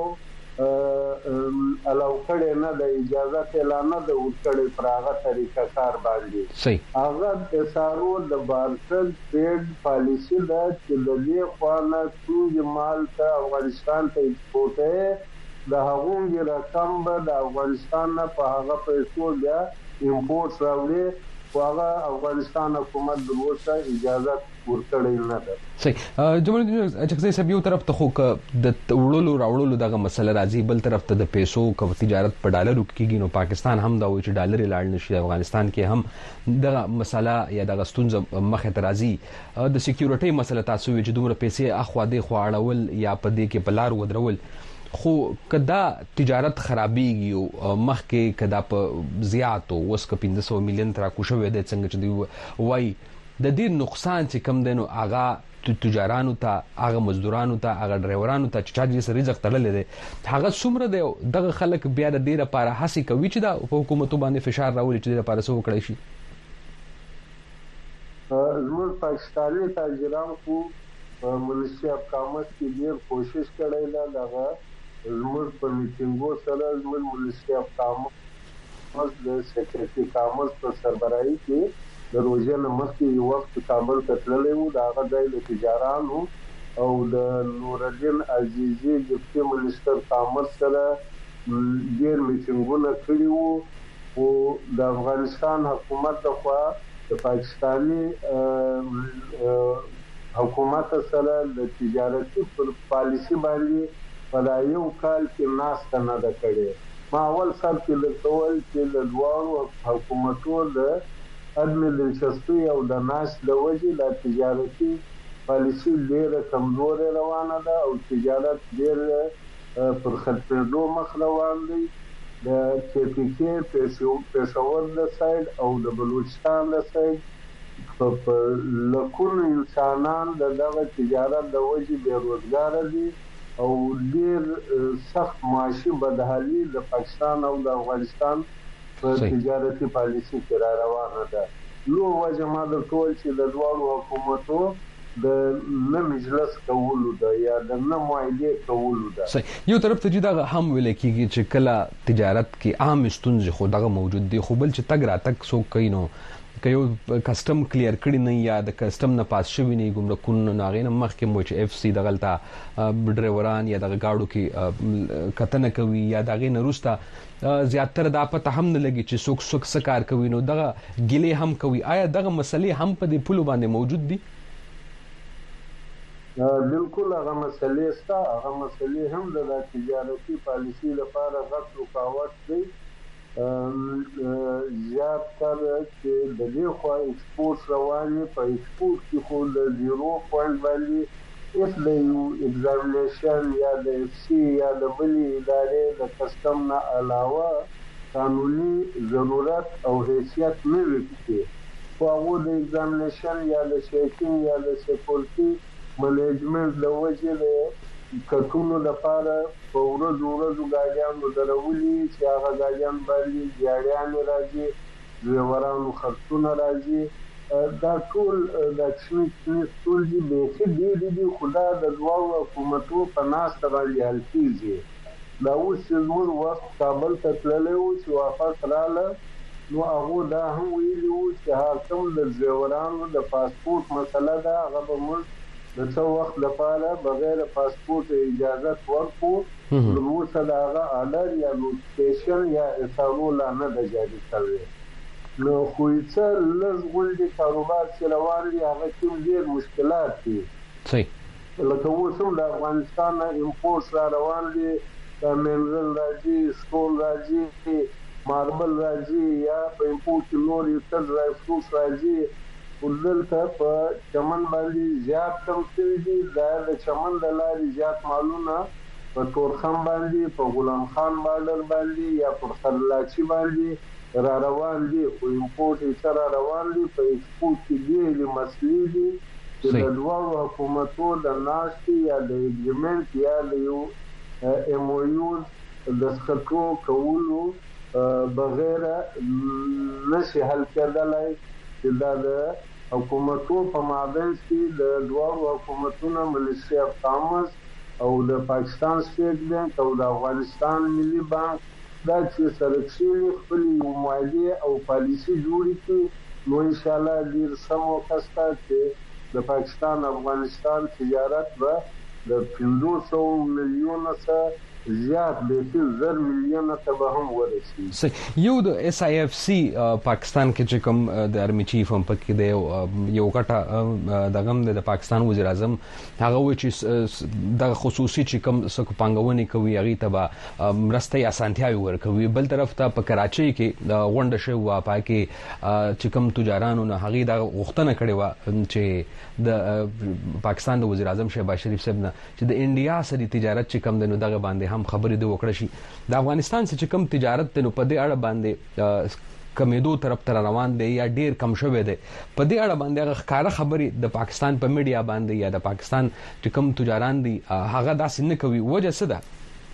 الاو کړي نه د اجازه اعلان نه د ورکړي پر هغه طریقه کار باندې هغه اسارو د بارتر ټریډ پالیسی دا چې د دې خوانه څو مال ته افغانستان ته ایکسپورټ د هغوی رقم به د افغانستان نه په هغه پیسو بیا امپورټ راوړي خو هغه افغانستان حکومت د اوسه اجازه ورکړی نه ده. صحیح جمهوریت چغزي صاحب یو طرف ته خو د وړلو راوړلو دغه مسله راځي بل طرف ته د پیسو کو تجارت په ډالرو کېږي نو پاکستان هم دا وایي چې ډالر لاړ نشي افغانستان کې هم دغه مسله یا دغه ستونزه مخه ته راځي د سکیورټي مسله تاسو چې دومره پیسې اخوا دی خو اړول یا په دې کې بلار ودرول خو کدا تجارت خرابېږي او مخکې کدا په زیاتو وس ک 500 میلیون تر کو شوې د څنګه چې دی وای د دې نقصان چې کم دینو اغا تجارانو ته اغا مزدورانو ته اغا ډرایورانو ته چې چا رزق تړلې دي هغه څومره دی دغه خلک بیا د ډیره لپاره هڅه کوي چې د حکومت باندې فشار راوړي چې د لپاره څه وکړي شي. زموږ پاکستاني تاجران خو منشي اف کامرس کې ډیر کوشش کړی دا دغه زموږ په میټینګو سره زموږ منشي اف کامرس د سیکریټري کامرس په سربراهي کې د روزه نه مخکې یو وخت کابل ته تللی وو د هغه ځای د تجارانو او د نورالدین عزیزي ډیپټي منسټر کامرس سره ډیر میټینګونه کړي وو او د افغانستان حکومت لخوا د پاکستاني حکومت سره د تجارتي پالیسی باندې په یو کال کې ناسته نه ده کړې. ما اول سر کې لکول چې د دوارو حکومتو د عدم دلچسپي او د ناس د وجې د تجارتي پالیسی ډېره کمزورې روانه ده او تجارت ډېر پر ختمېدو مخ روان دی. د KPK پېښور د سایډ او د بلوچستان د سایډ په لکونو انسانان دغه تجارت د وجې بیروزګار دي او ډیر سخت معاشي بدحالي د پاکستان او د افغانستان په تجارتي پالیسي کې را روانه ده نو وجه ما د ټول چې د دوه حکومتو د نه مجلس کولو ده یا د نه معاهده کولو ده صحیح یو طرف ته چې دا هم ویل کېږي چې کله تجارت کې عام ستونزې خو دغه موجود دي خو بل چې تګ راتګ څوک کوي نو که یو کسٹم کلیر کړی نه یا د کسٹم نه پاس شوی نه ګمرکونه نه غینه مخکې مو چې اف سی دغلطه ډرایوران یا دغه گاډو کې کتنه کوي یا دغه نروستا زیاتره دا پته هم نه لګي چې څوک سکار کوي نو دغه ګلې هم کوي آیا دغه مسلې هم په دې پلو باندې موجود دي بالکل هغه مسلې ستا هغه مسلې هم د تجارتي پالیسي لپاره غټ رکاوټ دی زیات تر چې د دې خو ایکسپورټ رواني په ایکسپورټ کې خو د 0 باندې اف د یو ایگزامینیشن یا د اف سی یا د بلې ادارې د کسٹم نه علاوه قانوني ضرورت او حیثیت نه وي خو هغه د ایگزامینیشن یا د چیکینګ یا د سکیورټي منیجمنت د وجې د کټونو لپاره په ورځو ګاډیانو درولي چې هغه ګاډیان باندې ګاډیان راځي ډرایورانو خرڅونه راځي دا ټول د چینی ټولې به دې خدا د دوه حکومتو په ناس باندې حل کیږي دا اوس موږ وخت کابل ته تللی و چې واپس رااله نو هغه دا هم ویلي و چې حاکم د ډرایورانو د پاسپورت مسله ده هغه به موږ د څو وخت لپاره بغیر پاسپورت اجازه ورکړو نو څه دا آرډر یا نوټیفیکیشن یا اصالو لا نه د جاری کړی نو خو څه لږ د کاروبار چې روان دي هغه کوم ډیر مشکلات دي صحیح لکه اوس هم د افغانستان امپورټ را روان دي منرل راځي سټول راځي ماربل راځي یا په امپورټ نور یو څه ډرای فروټ راځي ودلته په چمن باندې زیات کم شوي دي دا د چمن د لارې زیات مالونه په تورخم باندې په غلام خان بارډر باندې یا پر خرلاچي باندې را روان دي خو امپورټ یې سره روان دي په ایکسپورټ کې ډېرې مسلې دي چې د دوه حکومتو د ناستې یا د اګریمنټ یا د یو ایم او یو دستخط کولو بغیر نشي حل کېدلی چې دا د حکومتو په مابینځ کې د دوه حکومتونو ملشي اف کامرس او د پاکستان سټیټ بانک او د افغانستان ملي بانک دا چې سره شي خپل معاهده او پالیسي جوړې کړي نو ان شاء الله ډیر سم وکړه چې د پاکستان افغانستان تجارت به د 500 میلیون څخه زیات به 1000 میلیون ته به هم ورسیږي یو د اس آی اف سی پاکستان کې چې کوم د ارمی چیف هم پکې دی یو غټه دغم د پاکستان وزیر اعظم هغه و چې د خصوصي چې کوم سکو پنګونې کوي هغه ته مرستې اسانتیاوي ورکوي بل طرف ته په کراچۍ کې د غونډه شو واپا کې چې کوم تجارانو نه هغه د غوښتنه کړې و چې د پاکستان د وزیر اعظم شهباز شریف صاحب نه چې د انډیا سره تجارت چې کوم دنو دغه باندې هم خبرې دی وکړه شي د افغانستان څخه کوم تجارت نو په دې اړه باندې کمیدو طرف تر روان دی یا ډیر کم شوی دی په دې اړه باندې هغه ښکارا خبرې د پاکستان په میډیا باندې یا د پاکستان چې کوم تجاران دي هغه داسې نه کوي وجه څه ده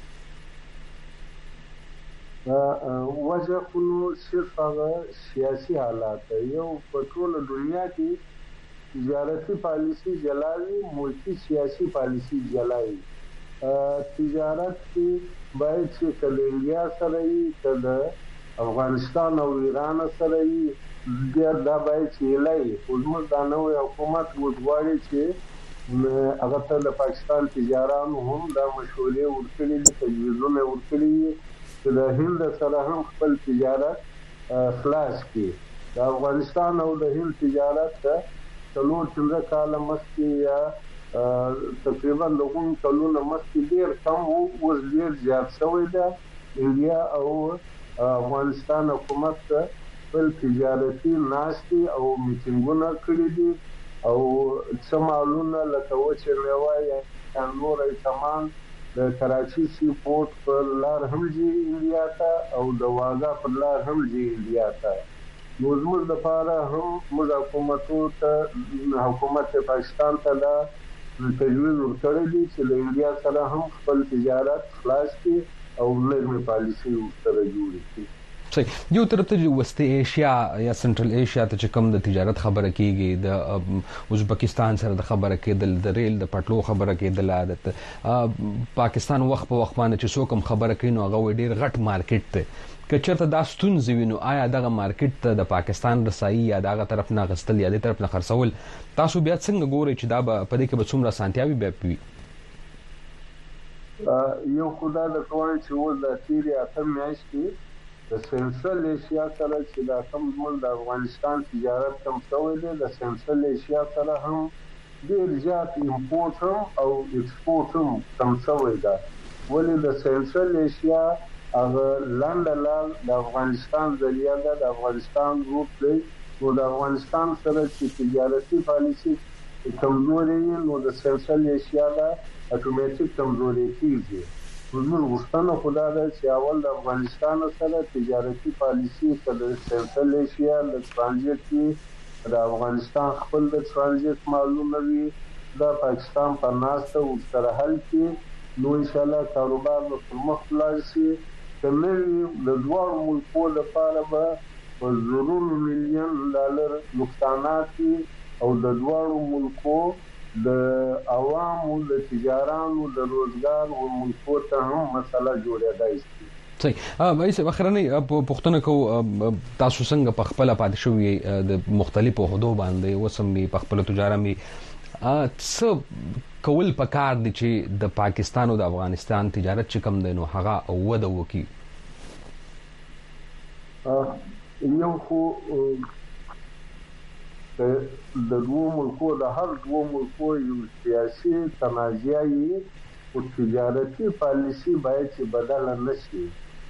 وجه خو صرف هغه سیاسي حالات یو په ټول دنیا کې تجارتي پالیسي جلاوي ملکی سیاسي پالیسي جلاوي تجارت کې باید چې کله انډیا سره وي کله افغانستان او ایران سره وي دا باید چې لای حکومت دا نوې حکومت وګوري چې هغه ته د پاکستان تجارانو هم دا مشورې ورکړي دي تجویزونه ورکړي چې د هند سره هم خپل تجارت خلاص کړي د افغانستان او د هند تجارت څلور څلور کاله مخکې یا تقریبا لغون کلونه مخکې ډیر کم وو اوس ډیر زیات شوی دی انډیا او افغانستان حکومت خپل تجارتي ناستې او میټینګونه کړي دي او څه مالونه لکه وچې میوه یا نور سامان د کراچي سی پورټ پر لار هم ځي انډیا ته او د واګا پر لار هم ځي انډیا ته نو زموږ لپاره هم موږ حکومت پاکستان ته دا تجویز ورکړی دی چې له انډیا سره هم خپل تجارت خلاص کړي او نرمه پالیسي سره جوړ کړي. صحیح. یو طرف ته وسطی ایشیا یا سنټرل ایشیا ته چې کوم د تجارت خبره کیږي د ازبکستان سره د خبره کېدل د ریل د پټلو خبره کېدل د پاکستان وخت په وخت باندې چې څوک هم خبره کوي نو هغه ډیر غټ مارکیټ دی که چېرته دا ستونزې وي نو آیا دغه مارکیټ ته د پاکستان رسایي یا دغه طرف نه غستل یا د طرف نه خرڅول تاسو بیا څنګه ګورئ چې دا په دې کې به څومره سانتیاوي بیا وي؟ یو خدای د کوم چې و د تیری اته میاشتې د سنټرل ایشیا سره چې دا کوم زموږ د افغانستان تجارت کم شوی دی د سنټرل ایشیا سره هم ډیر زیات امپورټ او ایکسپورټ هم کم شوی دی ولې د سنټرل ایشیا هغه لاندې د افغانستان ذریعہ د افغانستان روټ دی نو د افغانستان سره چې تجارتي پالیسي کمزوري نو د سنټرل ایشیا دا اتوماتیک کمزوري کیږي. موږ غوښتنه خدا ده چې اول د افغانستان سره تجارتي پالیسي د سنټرل ایشیا د ترانزیت کې د افغانستان خپل د ترانزیت معلومه وي د پاکستان په ناسته او سره حل کې نو ان شاء الله کاروبار په مخ لاړ شي. کله د دوه ملکو لپاره به زرون میلیون ډالر نقصانات او د دوه ملکو د عوامو د تجارانو د روزګار او ملکو ته هم مسله جوړېدای شي. صحیح. وایي اخرنی پښتنه کو تاسو څنګه په خپل پاتې شوی د مختلفو عہدو باندې وسمي په خپل تجارمي څه کول پکار دي چې د پاکستان او د افغانستان تجارت چې کم دی نو هغه وده وکړي؟ یو خو د دوه ملکو د هر دوه ملکو یو سیاسي تنازعي او تجارتي پالیسي باید چې بدله نشي.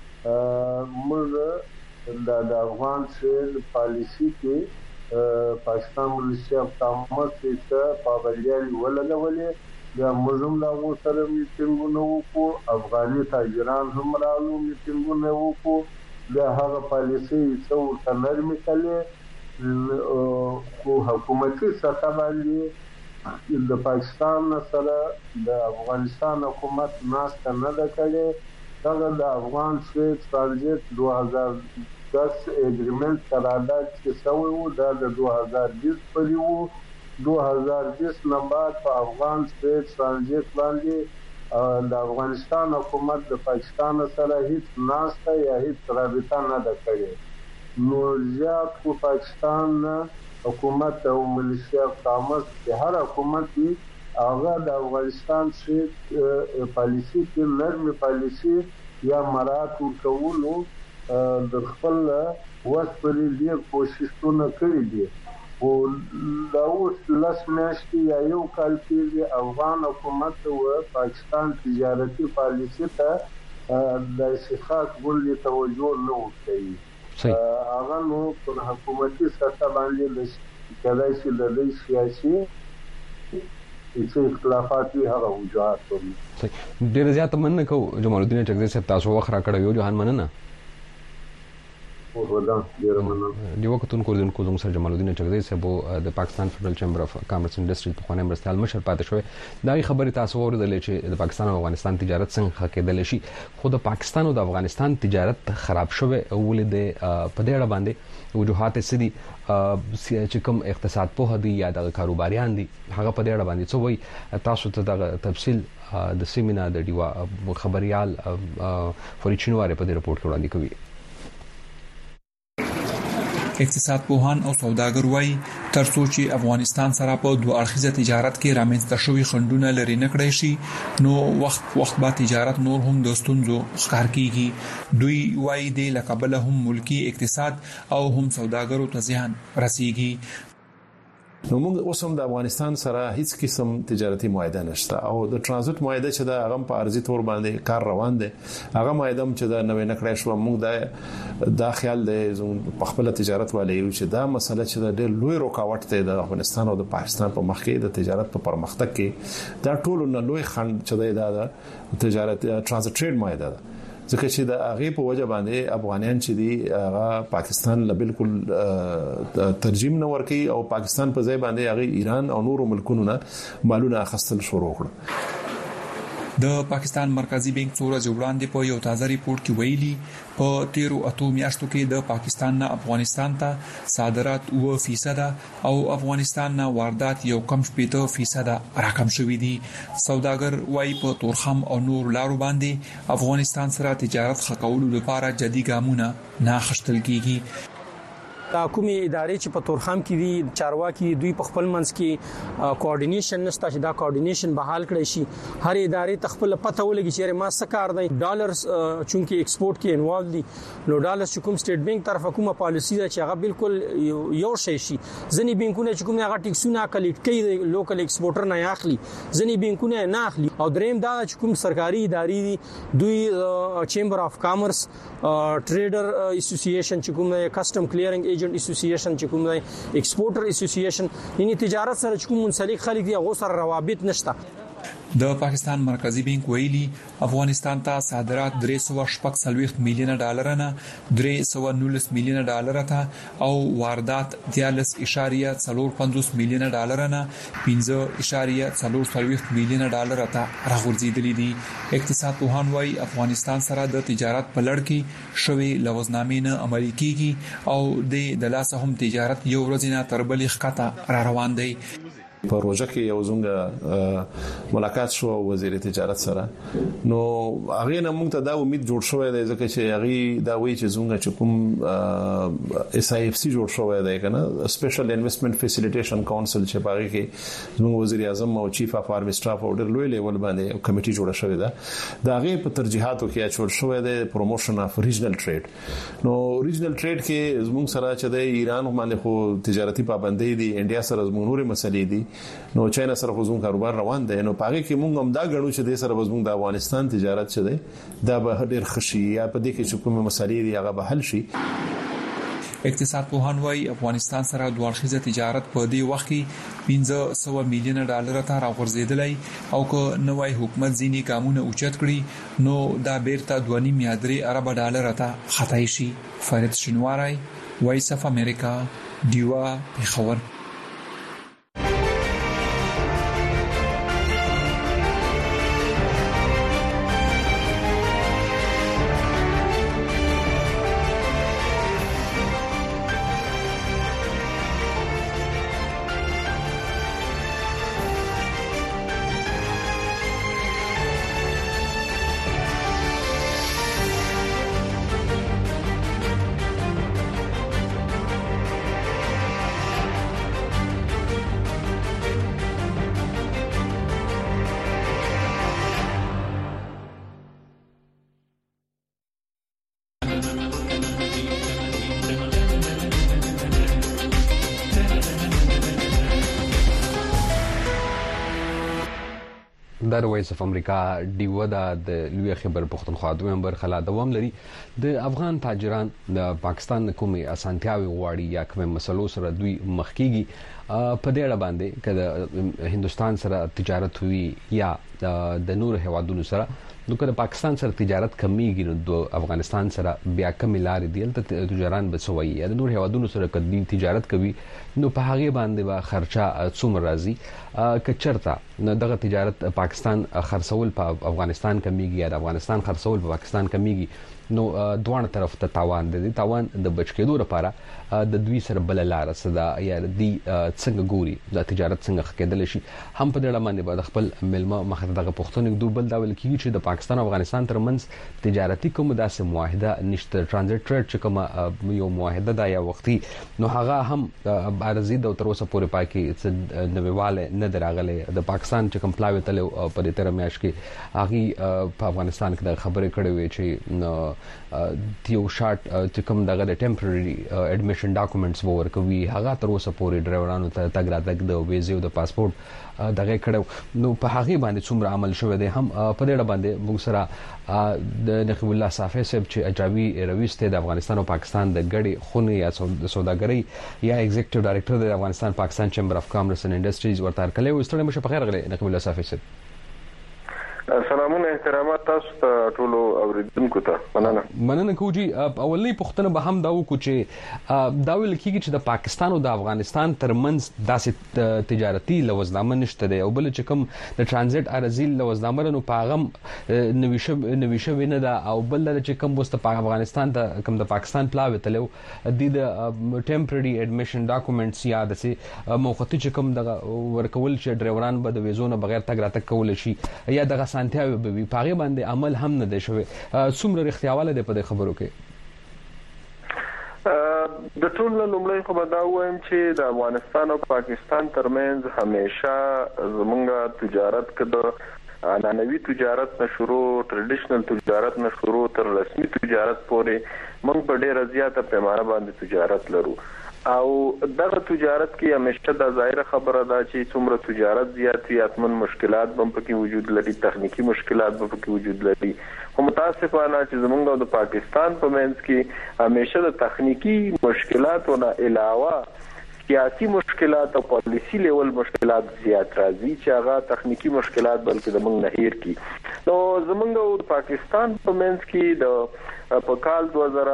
موږ د افغان سره پالیسي کې پاکستان ملشیا تامه څخه پابندیان ولګولې د موږ له سره میټینګونه وکړو افغاني تاجران هم راغلو میټینګونه وکړو د هغه پالیسي څو تنرمي کړي خو حکومتي سطح باندې د پاکستان سره د افغانستان حکومت ناسته نه ده کړې هغه د افغان سره ترانزیت 2010 اګریمنت قرارداد چې شوی و دا د 2020 پورې و 2020 نه بعد په افغان سره ترانزیت باندې د افغانستان حکومت د پاکستان سره هیڅ ناسته یا هیڅ رابطه نه ده کړې. نو زیات کو پاکستان حکومت او ملیشیا قامت چې هر حکومت هغه د افغانستان سره پالیسي کې نرمه پالیسي یا مراعات ورکولو د خپل وس پرې ډیر کوششونه کړې دي او دا اوس لاس میاشتې یا یو کال کې افغان حکومت او پاکستان تجارتي پالیسي ته د شخص ګولې توجه نه ورکوي. هغه نو په حکومتي سطح باندې د کله چې د دې سیاسي چې اختلافات هغه وجوهات دي. ډیر زیات مننه کو جمال الدین چغزی صاحب تاسو وخت را کړو جهان مننه. دی وختون کوردونکو زموږ سره جمال الدین چغزی صاحب د پاکستان فدرال چیمبر اف کامرس انډستری په خوانه مرستيال مشر پاتې شوی دا خبره تاسو اوریدلې چې د پاکستان او افغانستان تجارت څنګه کېدل شي خو د پاکستان او د افغانستان تجارت خراب شوی او ولې د په دې اړه باندې وجوهات سدي چې کوم اقتصاد په هدي یا د کاروباریان دي هغه په دې اړه باندې څه وایي تاسو ته د تفصیل د سیمینار د ډیوا خبريال فریچنواره په دې رپورت کې وړاندې کوي. اقتصاد پوهان او سوداګر وایي ترڅو چې افغانستان سره په دوه اړخیزه تجارت کې رامنځته شوی خنډونه لري نه کړی شي نو وخت با تجارت نور هم د ستونزو ښکار کیږي. دوی وایي د لقبله هم ملکی اقتصاد او هم سوداګرو ته زیان رسیږي. نو موږ اوس هم د افغانستان سره هیڅ قسم تجارتي معاهده نشته او د ترانزیت معاهده چې د هغه په ارزي تور باندې کار روان دي هغه معاهده چې د نوې نکړې شو موږ دا خیال دی په خپل تجارت والي چې دا مسله چې د ډېر لوی رکاوټ دی د افغانستان او د پاکستان په مخ کې د تجارت په پرمختګ کې دا ټول نه لوی خنډ چې دی د تجارت ترانزیت ټریډ معاهده ځکه چې د هغه په وجه باندې افغانان چې دي هغه پاکستان له بالکل ترجمه نه ورکي او پاکستان په ځای باندې هغه ایران او نورو ملکونو نه مالونه اخیستل شروع کړل. د پاکستان مرکزی بانک څو ورځې وړاندې په یو تازه ریپورت کې ویلي په 13 میاشتو کې د پاکستان نه افغانستان ته صادرات 9% او افغانستان نه واردات یو کم 8% راکم شوې دي. سوداګر وايي په تورخم او نور لارو باندې افغانستان سره تجارت خکولو لپاره جدي ګامونه نه اخیستل کیږي. دا کومې ادارې چې په تورخم کې دي چارواکي دوی په خپل منځ کې کوارډینیشن نشته چې دا کوارډینیشن بحال کړي شي. هر ادارې تخپل پته ولګي چې ما څه کار دی. ډالرز چونکی ایکسپورت کې انوالو دي نو ډالرز چې کوم سټیټ بانک طرف کومه پالیسی ده چې هغه بالکل یو شی شي. ځنی بانکونه چې کوم هغه ټیکسونه کلیکټ کوي لوکل ایکسپورټر نه اخلي ځنی بانکونه نه اخلي. او دریم دا چې کوم سرکاري ادارې دي دوی چیمبر اف کامرس ټریډر اسوسییشن چې کوم کسٹم کلیرینګ اسوسییشن چې کوم دی ایکسپورټر اسوسییشن یعنی تجارت سره چې کوم منسلک خلک دي هغه سره روابط نشته. د پاکستان مرکزی بانک ویلي افغانستان ته صادرات 340 میلیون ډالر نه 319 میلیون ډالر ته او واردات 13.45 میلیون ډالر نه 15.43 میلیون ډالر ته راغورځېدلې دي. اقتصاد پوهان وايي افغانستان سره د تجارت په لړ کې شوی لوزنامې نه عملي کیږي او د لاسه هم تجارت یو ورځ نه تر بلې ښکته را روان دی. په روزه کې یو زنګ ملاقات شو وزیر تجارت سره نو هغه نه موږ ته دا امید جوړ شوې ده ځکه چې هغه دا وایي چې زنګ چې کوم SIFC جوړ شوې ده کنه سپیشل انویسټمنٹ فیسیلیټیشن کونسل چې پاره کې زموږ وزیر اعظم او چیف اف آرمی سټاف اورډر لوی لیول باندې کمیټي جوړه شوې ده. دا هغه په ترجیحاتو کې جوړ شوې ده پروموشن اف ریجنل ټریډ. نو ریجنل ټریډ کې زموږ سره چې د ایران باندې خو تجارتي پابندۍ دي انډیا سره زموږ نوري مسلې دي نو چاینا سره خو زموږ کاروبار روان دی نو پاره کې موږ هم دا غړو چې د سره زموږ د افغانستان تجارت چې دی دا به ډېر خشي یا په دې کې چې کومه مسالې دي هغه به حل شي. اقتصاد پوهان وايي افغانستان سره دوه تجارت په دې وخت کې 500 میلیون ډالر ته راغورځېدلی او که نوای حکومت ځینی قانون اوچت کړي نو دا بیرته 2.3 ارب ډالر ته خطای شي. فرید شینواری وایس اف امریکا دیوا پیښور. د وایس اف امریکا دیو د لوی خبر پښتونخوا دویم برخه دوام لري. د افغان تاجران د پاکستان کومي اسانتیاوي غواړي یا کوم مسلو سره دوی مخکيږي په دې اړه باندې کله هندستان سره تجارت وی یا د نور هوادونو سره نو کله پاکستان سره تجارت کمیږي نو د افغانستان سره بیا کم لارې دی ته تجاران بسوي یا د نور هوادونو سره کدي تجارت کوي نو په هغه باندې با خرچه څومره راځي کچرتا نو دغه تجارت پاکستان خرڅول په افغانستان کمیږي یا د افغانستان خرڅول په پاکستان کمیږي نو دوه طرف ته تاوان دي تاوان د بچکیدو لپاره د دوی سره بل لار صدا یا د څنګه ګوري د تجارت څنګه کېدل شي هم په دې باندې بعد خپل ملما مخه دغه پښتون دوه بل دا ول کیږي چې د پاکستان او افغانستان ترمنځ تجارتي کوم داسې معاهده نشته ترانزیت ټریډ چې کوم یو معاهده دا یا وختي نو هغه هم بارزي د تر اوسه پورې پاکي نویواله نه دراغله د پاکستان چې کوم پلاوي تل په دې تر میاش کې هغه په افغانستان کې د خبرې کړې وي چې یو شارټ چې کوم دغه د ټمپرري اډمیشن ډاکومېنټس ورکوي هغه تر اوسه پورې ډرایورانو ته تګ راتګ د ویزې او د پاسپورت دغه کړو نو په هغه باندې څومره عمل شوی دی هم په دې باندې موږ سره د نقیب الله صافی صاحب چې اجاوي رويسته د افغانستان او پاکستان د ګډي خونې یا سوداګرۍ یا ایگزیکټیو ډایریکټر د افغانستان پاکستان چیمبر اف کامرس اینڈ انډستریز ورته کله وستړي مشه په خیر غلې نقیب الله صافی صاحب سلامونه احترامات تاسو ته ټول اوریدونکو ته مننه کوجی. اولنی پښتنه به هم دا وکړو چې دا ویل کیږي چې د پاکستان او د افغانستان ترمنځ داسې تجارتي لوزنامه نشته دی او بل چې کوم د ټرانزیت ارزیل لوزنامه نو پاغم نویشه وینه دا او بل چې کوم وست په افغانستان ته کوم د پاکستان پلاوي تلو د ټمپرري اډمیشن ډاکومېنټس یا د موقتی چې کوم د ورکول چې ډرایوران به د ویزو نه بغیر تګ راتګ کول شي یا د غسانتیاوي به وي پاغه باندې عمل هم نه دی شوی. څومره اختیاواله دی په دې خبرو کې؟ د ټول لومړی خو به دا وایم چې د افغانستان او پاکستان ترمنځ همیشه زمونږ تجارت کده عنعنوي تجارت نه شروع ټریډیشنل تجارت نه شروع تر رسمي تجارت پورې موږ په ډېر زیاته پیمانه باندې تجارت لرو او دغه تجارت کې همیشه د ظاهره خبره ده چې څومره تجارت زیات وي اتمن مشکلات هم پکې وجود لري تخنیکی مشکلات هم پکې وجود لري خو متاسفانه چې زمونږ د پاکستان په منځ کې همیشه د تخنیکی مشکلاتو نه علاوه سیاسي مشکلات او پالیسی لیول مشکلات زیات راځي چې هغه تخنیکی مشکلات بلکې د موږ نه هیر کی. نو زمونږ د پاکستان په منځ کې د په کال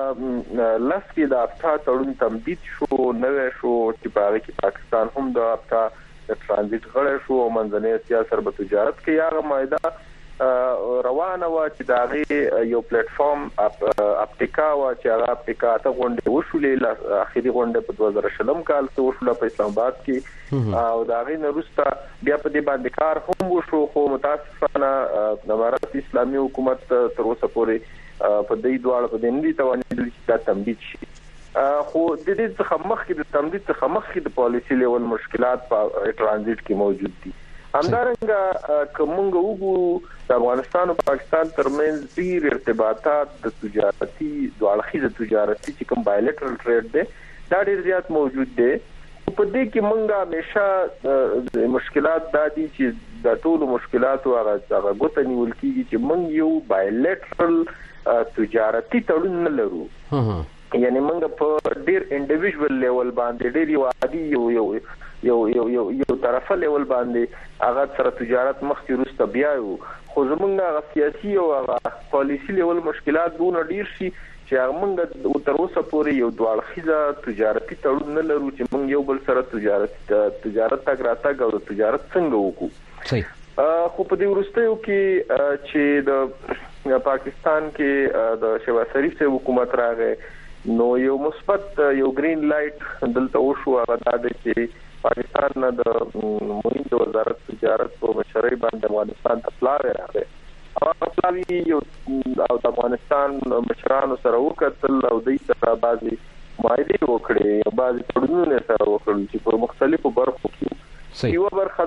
2010 کې د افتا تړون تمدید شو نوې شو چې په هغه کې پاکستان هم د افتا د ترانزیت غړی شو او منځنۍ اسیا سره په تجارت کې هغه مایده روانه و چې دا یو پلیټ فارم اپټیکا و چې هغه اپټیکا ته غونډه وشولې اخیری غونډه په 2020 کال کې وشوله په اسلام آباد کې او دا غي نورسته بیا په دې باندې کار هم وشو خو متاسفانه د امارات اسلامي حکومت تر اوسه پورې په دې ډول په دې نه دي توانیدل چې دا تمدید شي خو د دې څخه مخکې د تمدید څخه مخکې د پالیسی لیول مشکلات په ترانزیت کې موجود دي. همدارنګه کومنګ وګورو د افغانستان او پاکستان ترمنځ ډیر ارتباطات د تجارتي دوالخیزه تجارتي چې کوم بایلیټرل ټریډ دی دا ډیر زیات موجود دی. په دې کې مونږه همیشه مشکلات د دي چې د ټولو مشکلاتو هغه غوته نیول کیږي چې مونږ یو بایلیټرل تجارتي تړون نه لرو یعنی مونږ په ډیر انډیویډوال لیول باندې ډیر یو عادي یو طرفه لیول باندې هغه سره تجارت مخکې روسته بیا خو زمونږ هغه سیاسي او هغه پالیسی لیول مشکلات دونه ډیر شي چې هغه مونږ تر اوسه پورې یو دوالخیزه تجارتي تړون نه لرو چې مونږ یو بل سره تجارت تک راتګ او تجارت څنګه وکړو. خو په دې وروستیو کې چې د پاکستان کې د شهباز شریف صاحب حکومت راغی نو یو مثبت یو گرین لایټ دلته وشو هغه د چې پاکستان نه د مهم د وزارت تجارت په مشرۍ باندې افغانستان ته پلاوی راغی او پلاوی یو او د افغانستان مشرانو سره وکتل او د سره بعضي معاهده وکړي او بعضي تړونونه سره وکړل چې په مختلفو برخو کې یو برخه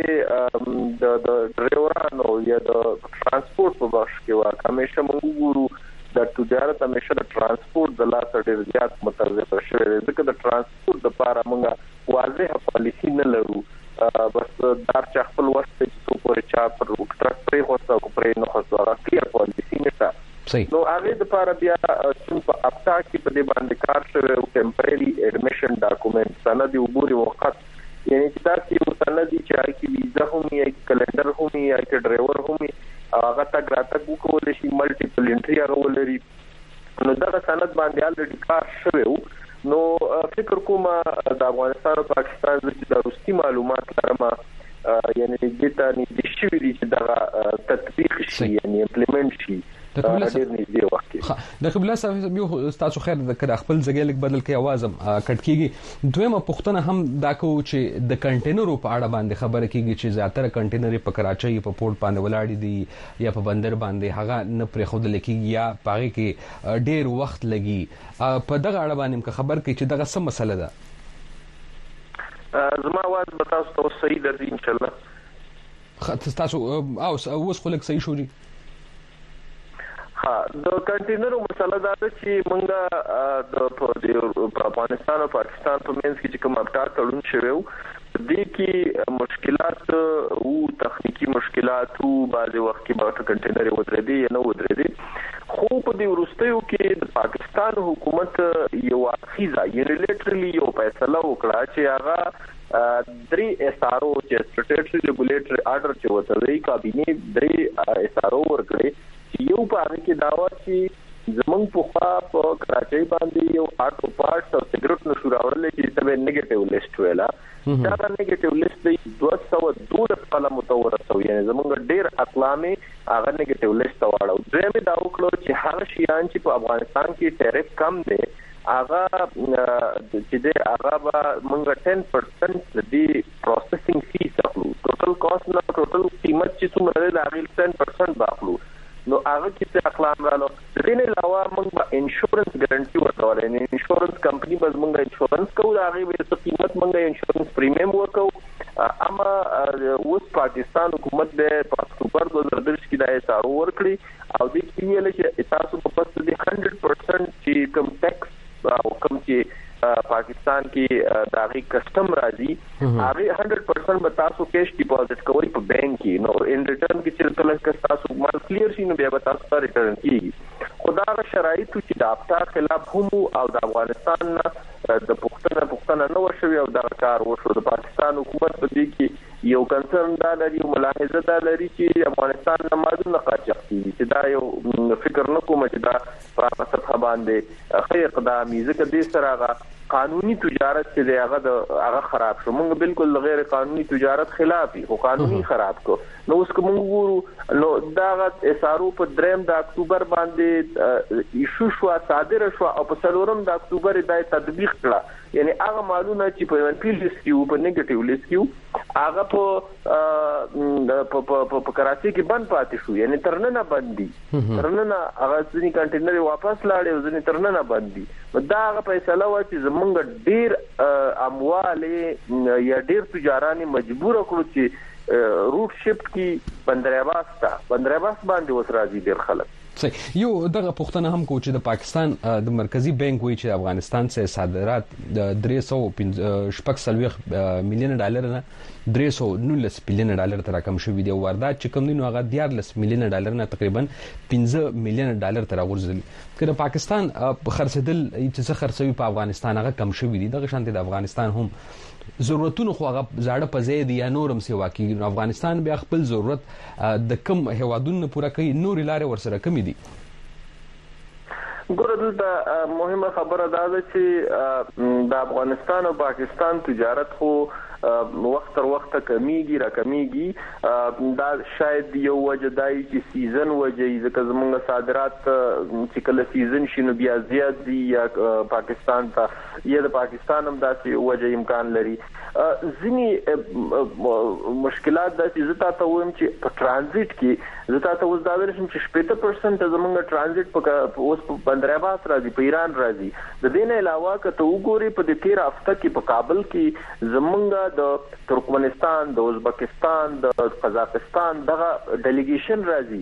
د ډرایورانو یا د ترانسپورت په برخه کې واک همیشه موږ ګورو د تجارت همیشه د ترانسپورت د لاس ډیر زیات مترجم شوی دی ځکه د ترانسپورت لپاره موږ واضح پالیسی نه لرو بس دار چې خپل وخت ته پورې چا پر ټرک پرې هوسته او پرې نه هوسته کلیئر پالیسی نشته نو هغه د لپاره بیا چې په افتا کې په دې باندې کار شوی او ټمپرري اډمیشن ډاکومېنټ سند عبور وخت یعنی چې تاسو یو سند چې هغه کې ویزا هم یا کلندر هم یا ډرایور هم هغه تک راتګ وکول شي ملټیپل انټری هغه ولري نو دا سند باندې الریډي کار شوی نو فکر کوم د افغانستان او پاکستان د روسي معلومات لرم یعنی د ته نږدې شوی دي چې دا تطبیق شي یعنی امپلیمنٹ شي د قبله صاحب یو تاسو خیر د خپل ځای لیک بدل کې اوازم کټ کیږي دویمه پښتنه هم دا کو چې د کنټینرو په اړه باندې خبره کیږي چې زیاتره کنټینر په کراچۍ په پورت باندې ولاړ دي یا په بندر باندې هغه نه پرې خود لکېږي یا پاره کې ډیر وخت لګي په دغه اړه باندې خبر کوي چې دغه څه مسله ده زما आवाज به تاسو ته صحیح درځي ان شاء الله تاسو اوس خو لک صحیح شو دي د کنټینرو مسله دا ده چې موږ د افغانستان او پاکستان په منځ کې چې کوم افتا تړون شوی دي کې مشکلات او تخنیکی مشکلات او بعض وخت کې به کنټینر ودرېدي یا نه ودرېدي خو په دې وروستیو کې د پاکستان حکومت یو اخیزه یونیلیټرلی یو فیصله وکړه چې هغه درې اسارو چې سټیټری ریګولیټر آرډر چې وته کابینه درې اسارو ورکړي چې یو په هغه کې داوا چې زمونږ په کراچۍ باندې یو آټو پارټس او سیګریټ نشو راوړل چې تبه نیگیټیو لیست ویلا دا نیگیټیو لیست دی 212 قلم متور سو یعنی زمونږ ډیر اقلامي هغه نیگیټیو لیست واړو درېمه دا وکړو چې هغه شیان چې په افغانستان کې ټیرف کم دی هغه چې د هغه به موږ 10% د پروسیسینګ فیس اخلو ټوټل کاست نه ټوټل قیمت چې څومره دی هغه 10% باخلو نو هغه کې اقلام رالو د دې علاوه موږ به انشورنس ګارانټي ورکول ان انشورنس کمپنی به موږ انشورنس کوو هغه به څه قیمت موږ انشورنس پریمیم ورکو اما اوس پاکستان حکومت د اکتوبر 2023 کې د اسارو ورکړي او د کیویل چې تاسو په پس د 100% چې کم ټیکس او کم چې پاکستان کې داغي کسٹم راځي هغه 100% به تاسو کیش ډیپوزټ کوئ په بانک کې نو ان ریټرن کې چې کله تاسو مال کلیر شي نو بیا به تاسو ته ریټرن کیږي خدای شرایط چې د افتا خلاف هم او د افغانستان د پښتنه نو شوی او د کار وشو د پاکستان حکومت په دې کې یو کنسرن دا لري ملاحظه دا لري چې افغانستان نمازونه قاچاق کیږي چې دا یو فکر نه کوم چې دا په سطح باندې خیر اقدامي ځکه دې سره قانوني تجارت چې هغه خراب شو موږ بالکل غیر قانوني تجارت خلاف یو قانوني خراب کو نو اوس کوم ګورو نو دا اسارو په 3 د اکتوبر باندې ایشو شو صادره شو او په 4 د اکتوبر دای تطبیق کړه یعنی هغه معلومه چې په منفي لیست کې په نیگیټیو لیست کې هغه په کراچۍ کې بند پاتې شو یعنی ترنه بندي ترنه هغه ځینی کنټینر واپس لاړ او ځینی ترنه بندي دا هغه فیصله و چې زمونږ ډیر اموال یا ډیر تجارانی مجبور کړو چې روټ شفت کی بندرعباس باندې وسرازي ډیر خلک یو دغه پښتنه هم کو چې د پاکستان د مرکزی بانک وی چې افغانستان څخه صادرات د 315 میلیون ډالر نه 319 میلیون ډالر تر کم شوې دي واردات چې کوم دي نو هغه 14 میلیون ډالر نه تقریبا 15 میلیون ډالر تر غورځي کله پاکستان خرڅدل چې خرڅوي په افغانستان هغه کم شوې دي دغه شانتي د افغانستان هم ضرورتونه خو هغه زړه په ځای دي یا نورم سیوا کیږي افغانستان بیا خپل ضرورت د کم هوادونو پوره کوي نور لارې ورسره کمی دي ګوره دا مهمه خبره ده چې د افغانستان او پاکستان تجارت خو وخت تر وخت کمیږي دا شاید یو وجه دای چې سیزن وجه ځکه زموږ صادرات چې کله سیزن شنو بیا زیات دي یا پاکستان ته یا د پاکستان هم داسې وجه امکان لري ځینی مشکلات داسې زتا ته وایم چې په ترانزیت کې زتا ته وځ دا ویل شم چې 70% زموږ ترانزیت په اوس په بندرعباس راځي په ایران راځي د دې نه علاوه کته وګوري په دې 13 هفته کې په کابل کې زموږ د ترکمنستان د ازبکستان د قزاقستان دغه ډیلیګیشن راځي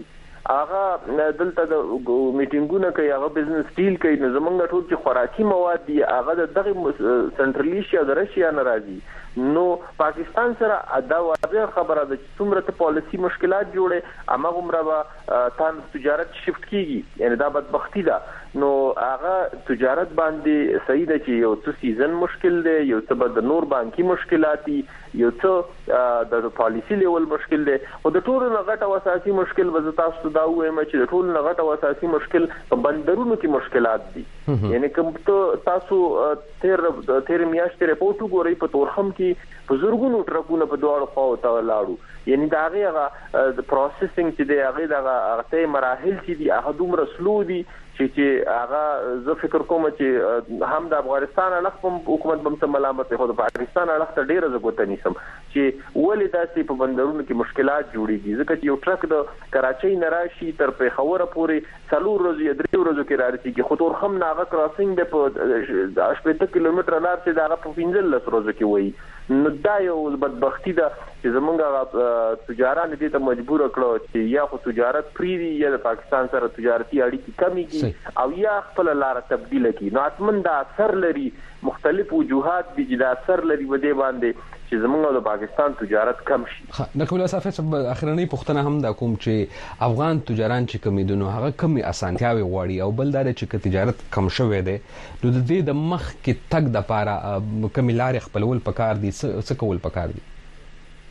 هغه دلته د میټینګونه کوي هغه بزنس ډیل کوي نو زمونږ ټول چې خوراکي مواد دي هغه دغه سنټرل ایشیا د رشیا نه راځي نو پاکستان سره دا واضح خبره ده چې څومره ته پالیسی مشکلات جوړه اما عمره به تان تجارت شفت کیږي یعنی دا بدبختی ده نو هغه تجارت باندې صحیح ده چې یو څه سیزن مشکل دی یو څه د نور بانکي مشکلات دي یو څه د پالیسی لیول مشکل دی او د ټولو غټه او اساسي مشکل وز تاسو دا وایم چې د ټولو غټه او اساسي مشکل په بندرونو کې مشکلات دي یعنی کوم تاسو تیر میاشتې رپورټ وګورئ په تورخم کې په زورګونو ټرکونه په دوه خواو ته لاړو یعنی دا هغه د پروسیسینګ چې دی هغه ته مراحل چې دي هغه دومره سلو دي چې هغه زه فکر کوم چې هم د افغانستان علاقه حکومت بم ته ملامت خو د پاکستان علاقه ډیره زګوت نیسم چې ولې داسې په بندرونو کې مشکلات جوړیږي ځکه چې یو ټرک د کراچۍ نه راشي تر پیښور پورې 4 ورځې یا 3 ورځې کې رارسي خو تور هم ناغه کراسینګ د 80 کیلومتر لار چې دا په 15 ورځې کې وایي نو دا یو بدبختی ده چې زمونږ تجاران دې ته مجبور کړو چې یا خو تجارت فری وي یا د پاکستان سره تجارتي اړیکې کمی کی او یا خپل لار تبدیل کی نو اتمن دا اثر لري مختلف وجوهات دي چې دا اثر لري و دې باندې چې زمونږ د پاکستان تجارت کم شي نقول اسافه اخرنی پښتنه هم دا کوم چې افغان تجاران چې کمیدونو هغه کمی اسانتیاوي غواړي او بل دا چې تجارت کم شوه دی نو د دې د مخ کې تک د پاره کمی لارې خپلول پکار دي څه کول پکار دي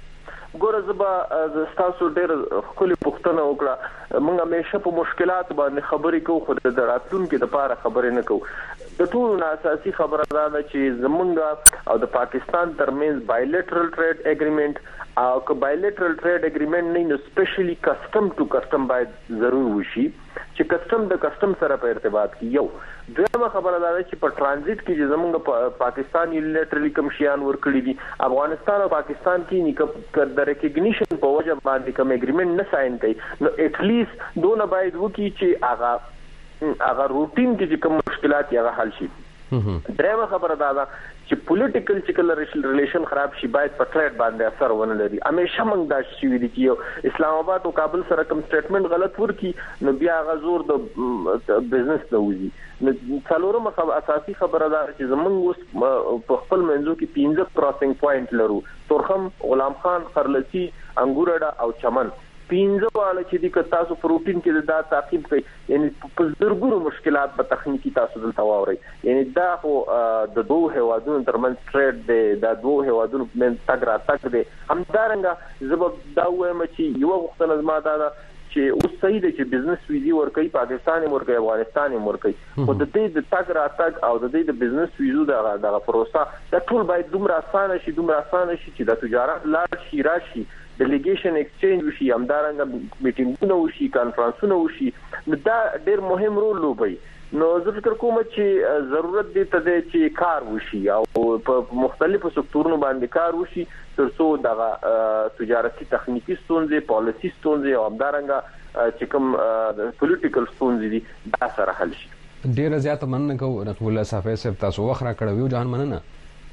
ګوره زبا تاسو ډېر خپل پښتنه وکړه موږ همیشه په مشکلات باندې خبرې کوو خو د راتلونکو لپاره خبرې نه کوو د ټولو اساسي خبره دا ده چې زمونږ او د پاکستان ترمنځ بایلیټرل ټریډ اګریمنت او که بایلیټرل ټریډ اګریمنت نه نو سپیشلی کسٹم ټو کسٹم باید ضرور وشي چې کسٹم د کسٹم سره په ارتباط کې یو دویمه خبره دا ده چې په ترانزیت کې چې زمونږ پاکستان یونیلیټرلی کوم شیان ورکړي دي افغانستان او پاکستان کې د ریکګنیشن په وجه باندې کوم اګریمنت نه ساين کوي نو اټ لیست دونه باید وکړي چې هغه روټین کې چې کوم مشکلات یې حل شي درېمه خبره دا ده چې پولیټیکل چې کله ریلیشن خراب شي باید په ټریډ باندې اثر ونه لري همیشه موږ دا شي ویل چې اسلام آباد او کابل سره کوم سټیټمنټ غلط ورکی نو بیا غزور د بزنس د وزي څلورمه اساسي خبره ده چې زمونږ اوس په خپل منځو کې 15 کراسینګ پوینټ لرو تورخم غلام خان خرلسی انګورډا او چمن 15 والا چې د تاسو پروتین کې دا تعقیب کوي یعنی په زرګونو مشکلات په تخنیکی تاسو دلته واوري یعنی دا خو د دوه هوادونو ترمنځ ټریډ دی دا دوه هوادونو من تګ را تګ دی همدارنګه زبر دا وایم چې یو وخت لازم دا چې اوس صحیح دی چې بزنس ویزي ورکوي پاکستان ورکوي افغانستان ورکوي خو د دې د تګ را تګ او د دې د بزنس ویزو د پروسه دا ټول باید دومره اسانه شي چې د تجارت لاړ شي راشي ډیلیګیشن ایکسچینج وشي همدارنګه میټینګونه وشي کانفرنسونه وشي دا ډېر مهم رول لوبي نو زه فکر کوم چې ضرورت دی ته چې کار وشي او په مختلفو سکتورونو باندې کار وشي ترڅو د تجارتي تخنیکی ستونزې پالیسي ستونزې او همدارنګه چې کوم پولیټیکل ستونزې دي دا سره حل شي ډېر زیات مننه کوم رقیب الله صافی صاحب تاسو وخت را کړو جان مننه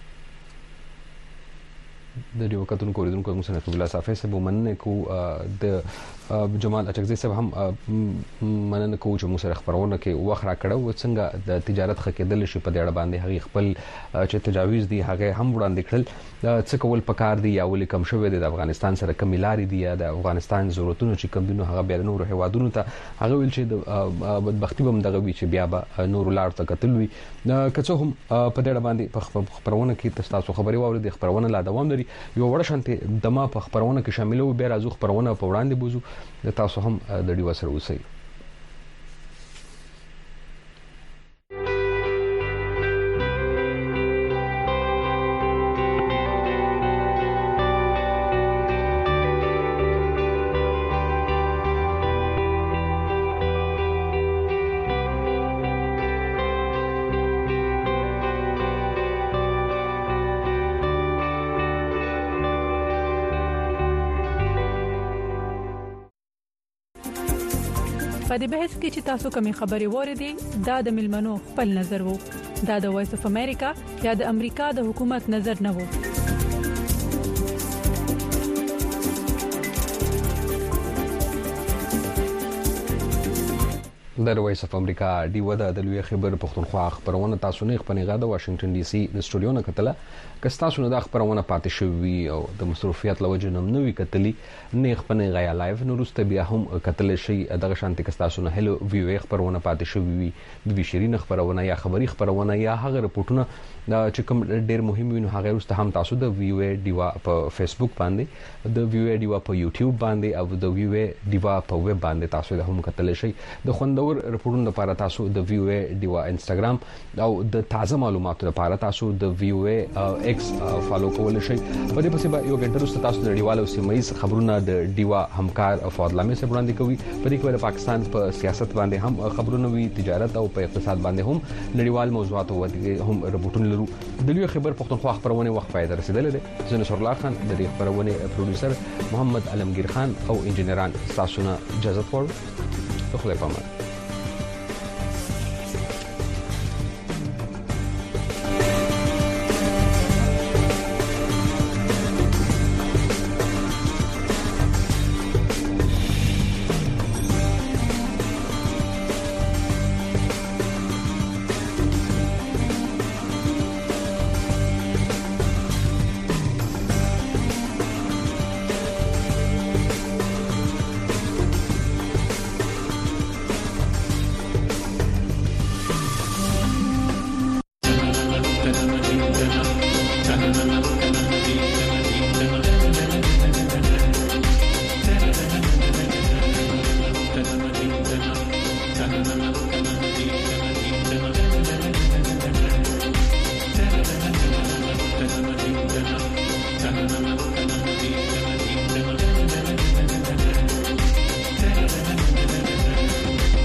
د دې وختونو کوریدونکو موږ سره رقیب الله صافی صاحب مننه کو د جمال اچکزي صاحب هم مننه کو چې موږ سره خبرونه کې وخت را کړو څنګه د تجارت خکېدل شي په دې اړه باندې هغه خپل چې تجاویز دي هغه هم وړاندې کړل څه کول پکار دي یا ولې کم شوی د افغانستان سره کم لارې دي یا د افغانستان ضرورتونو چې کم دي نو هغه بیا نور هوادونو ته هغه ویل چې د بدبختی بم دغه وی چې بیا به نور لار ته قتل وي کڅو هم په دې اړه باندې خبرونه کې تاسو خبري واوري د خبرونه لا دوام لري یو وړ شانته دما په خبرونه کې شاملو بیا راځو خبرونه په وړاندې بوزو د تاسو هم د ډیو سره اوسئ په دې بحث کې چې تاسو کومې خبرې وریدي دا د ملمنو خپل نظر وو دا د وایس اف امریکا یا د امریکا د حکومت نظر نه وو د وایس اف امریکا دی ودا د لوی خبر پښتونخوا خبرونه تاسو نه خپنیغه د واشنگټن ډي سي د سټوډیو نه کتله کستا سونه د خبرونه پاتې شوی او د مصروفیت لوجه نم نوې کتلی نه خپنیغه یا لایو نو رسته بیا هم کتل شي دغه شانتي کستا سونه هلو ویو خبرونه پاتې شوی د شیرین خبرونه یا خبري خبرونه یا هغه رپورټونه چې کوم ډیر مهم وي نو هغه رسته هم تاسو د ویو دیوا په فیسبوک باندې د ویو دیوا په یوټیوب باندې او د ویو دیوا په ویب باندې تاسو د هم کتل شي د خوندور رپورټونو لپاره تاسو د ویو دیوا انستګرام او د تازه معلوماتو لپاره تاسو د ویو ایکس فالو کول شي په دې پسې به یو غنټه وروسته تاسو د ډیوالو سیمایي خبرونه د ډیوا همکار فاضل امیر صاحب وړاندې کوي په دې کې د پاکستان په سیاست باندې هم خبرونه وي تجارت او په اقتصاد باندې هم نړیوال موضوعات او هم رپورټونه لرو د لوی خبر پښتونخوا خبرونه وخت فائدہ رسیدلې ده زه نصر الله خان د دې خبرونه پروډوسر محمد علمگیر خان او انجنیران تاسو نه اجازه ورکړئ خو خدای پامه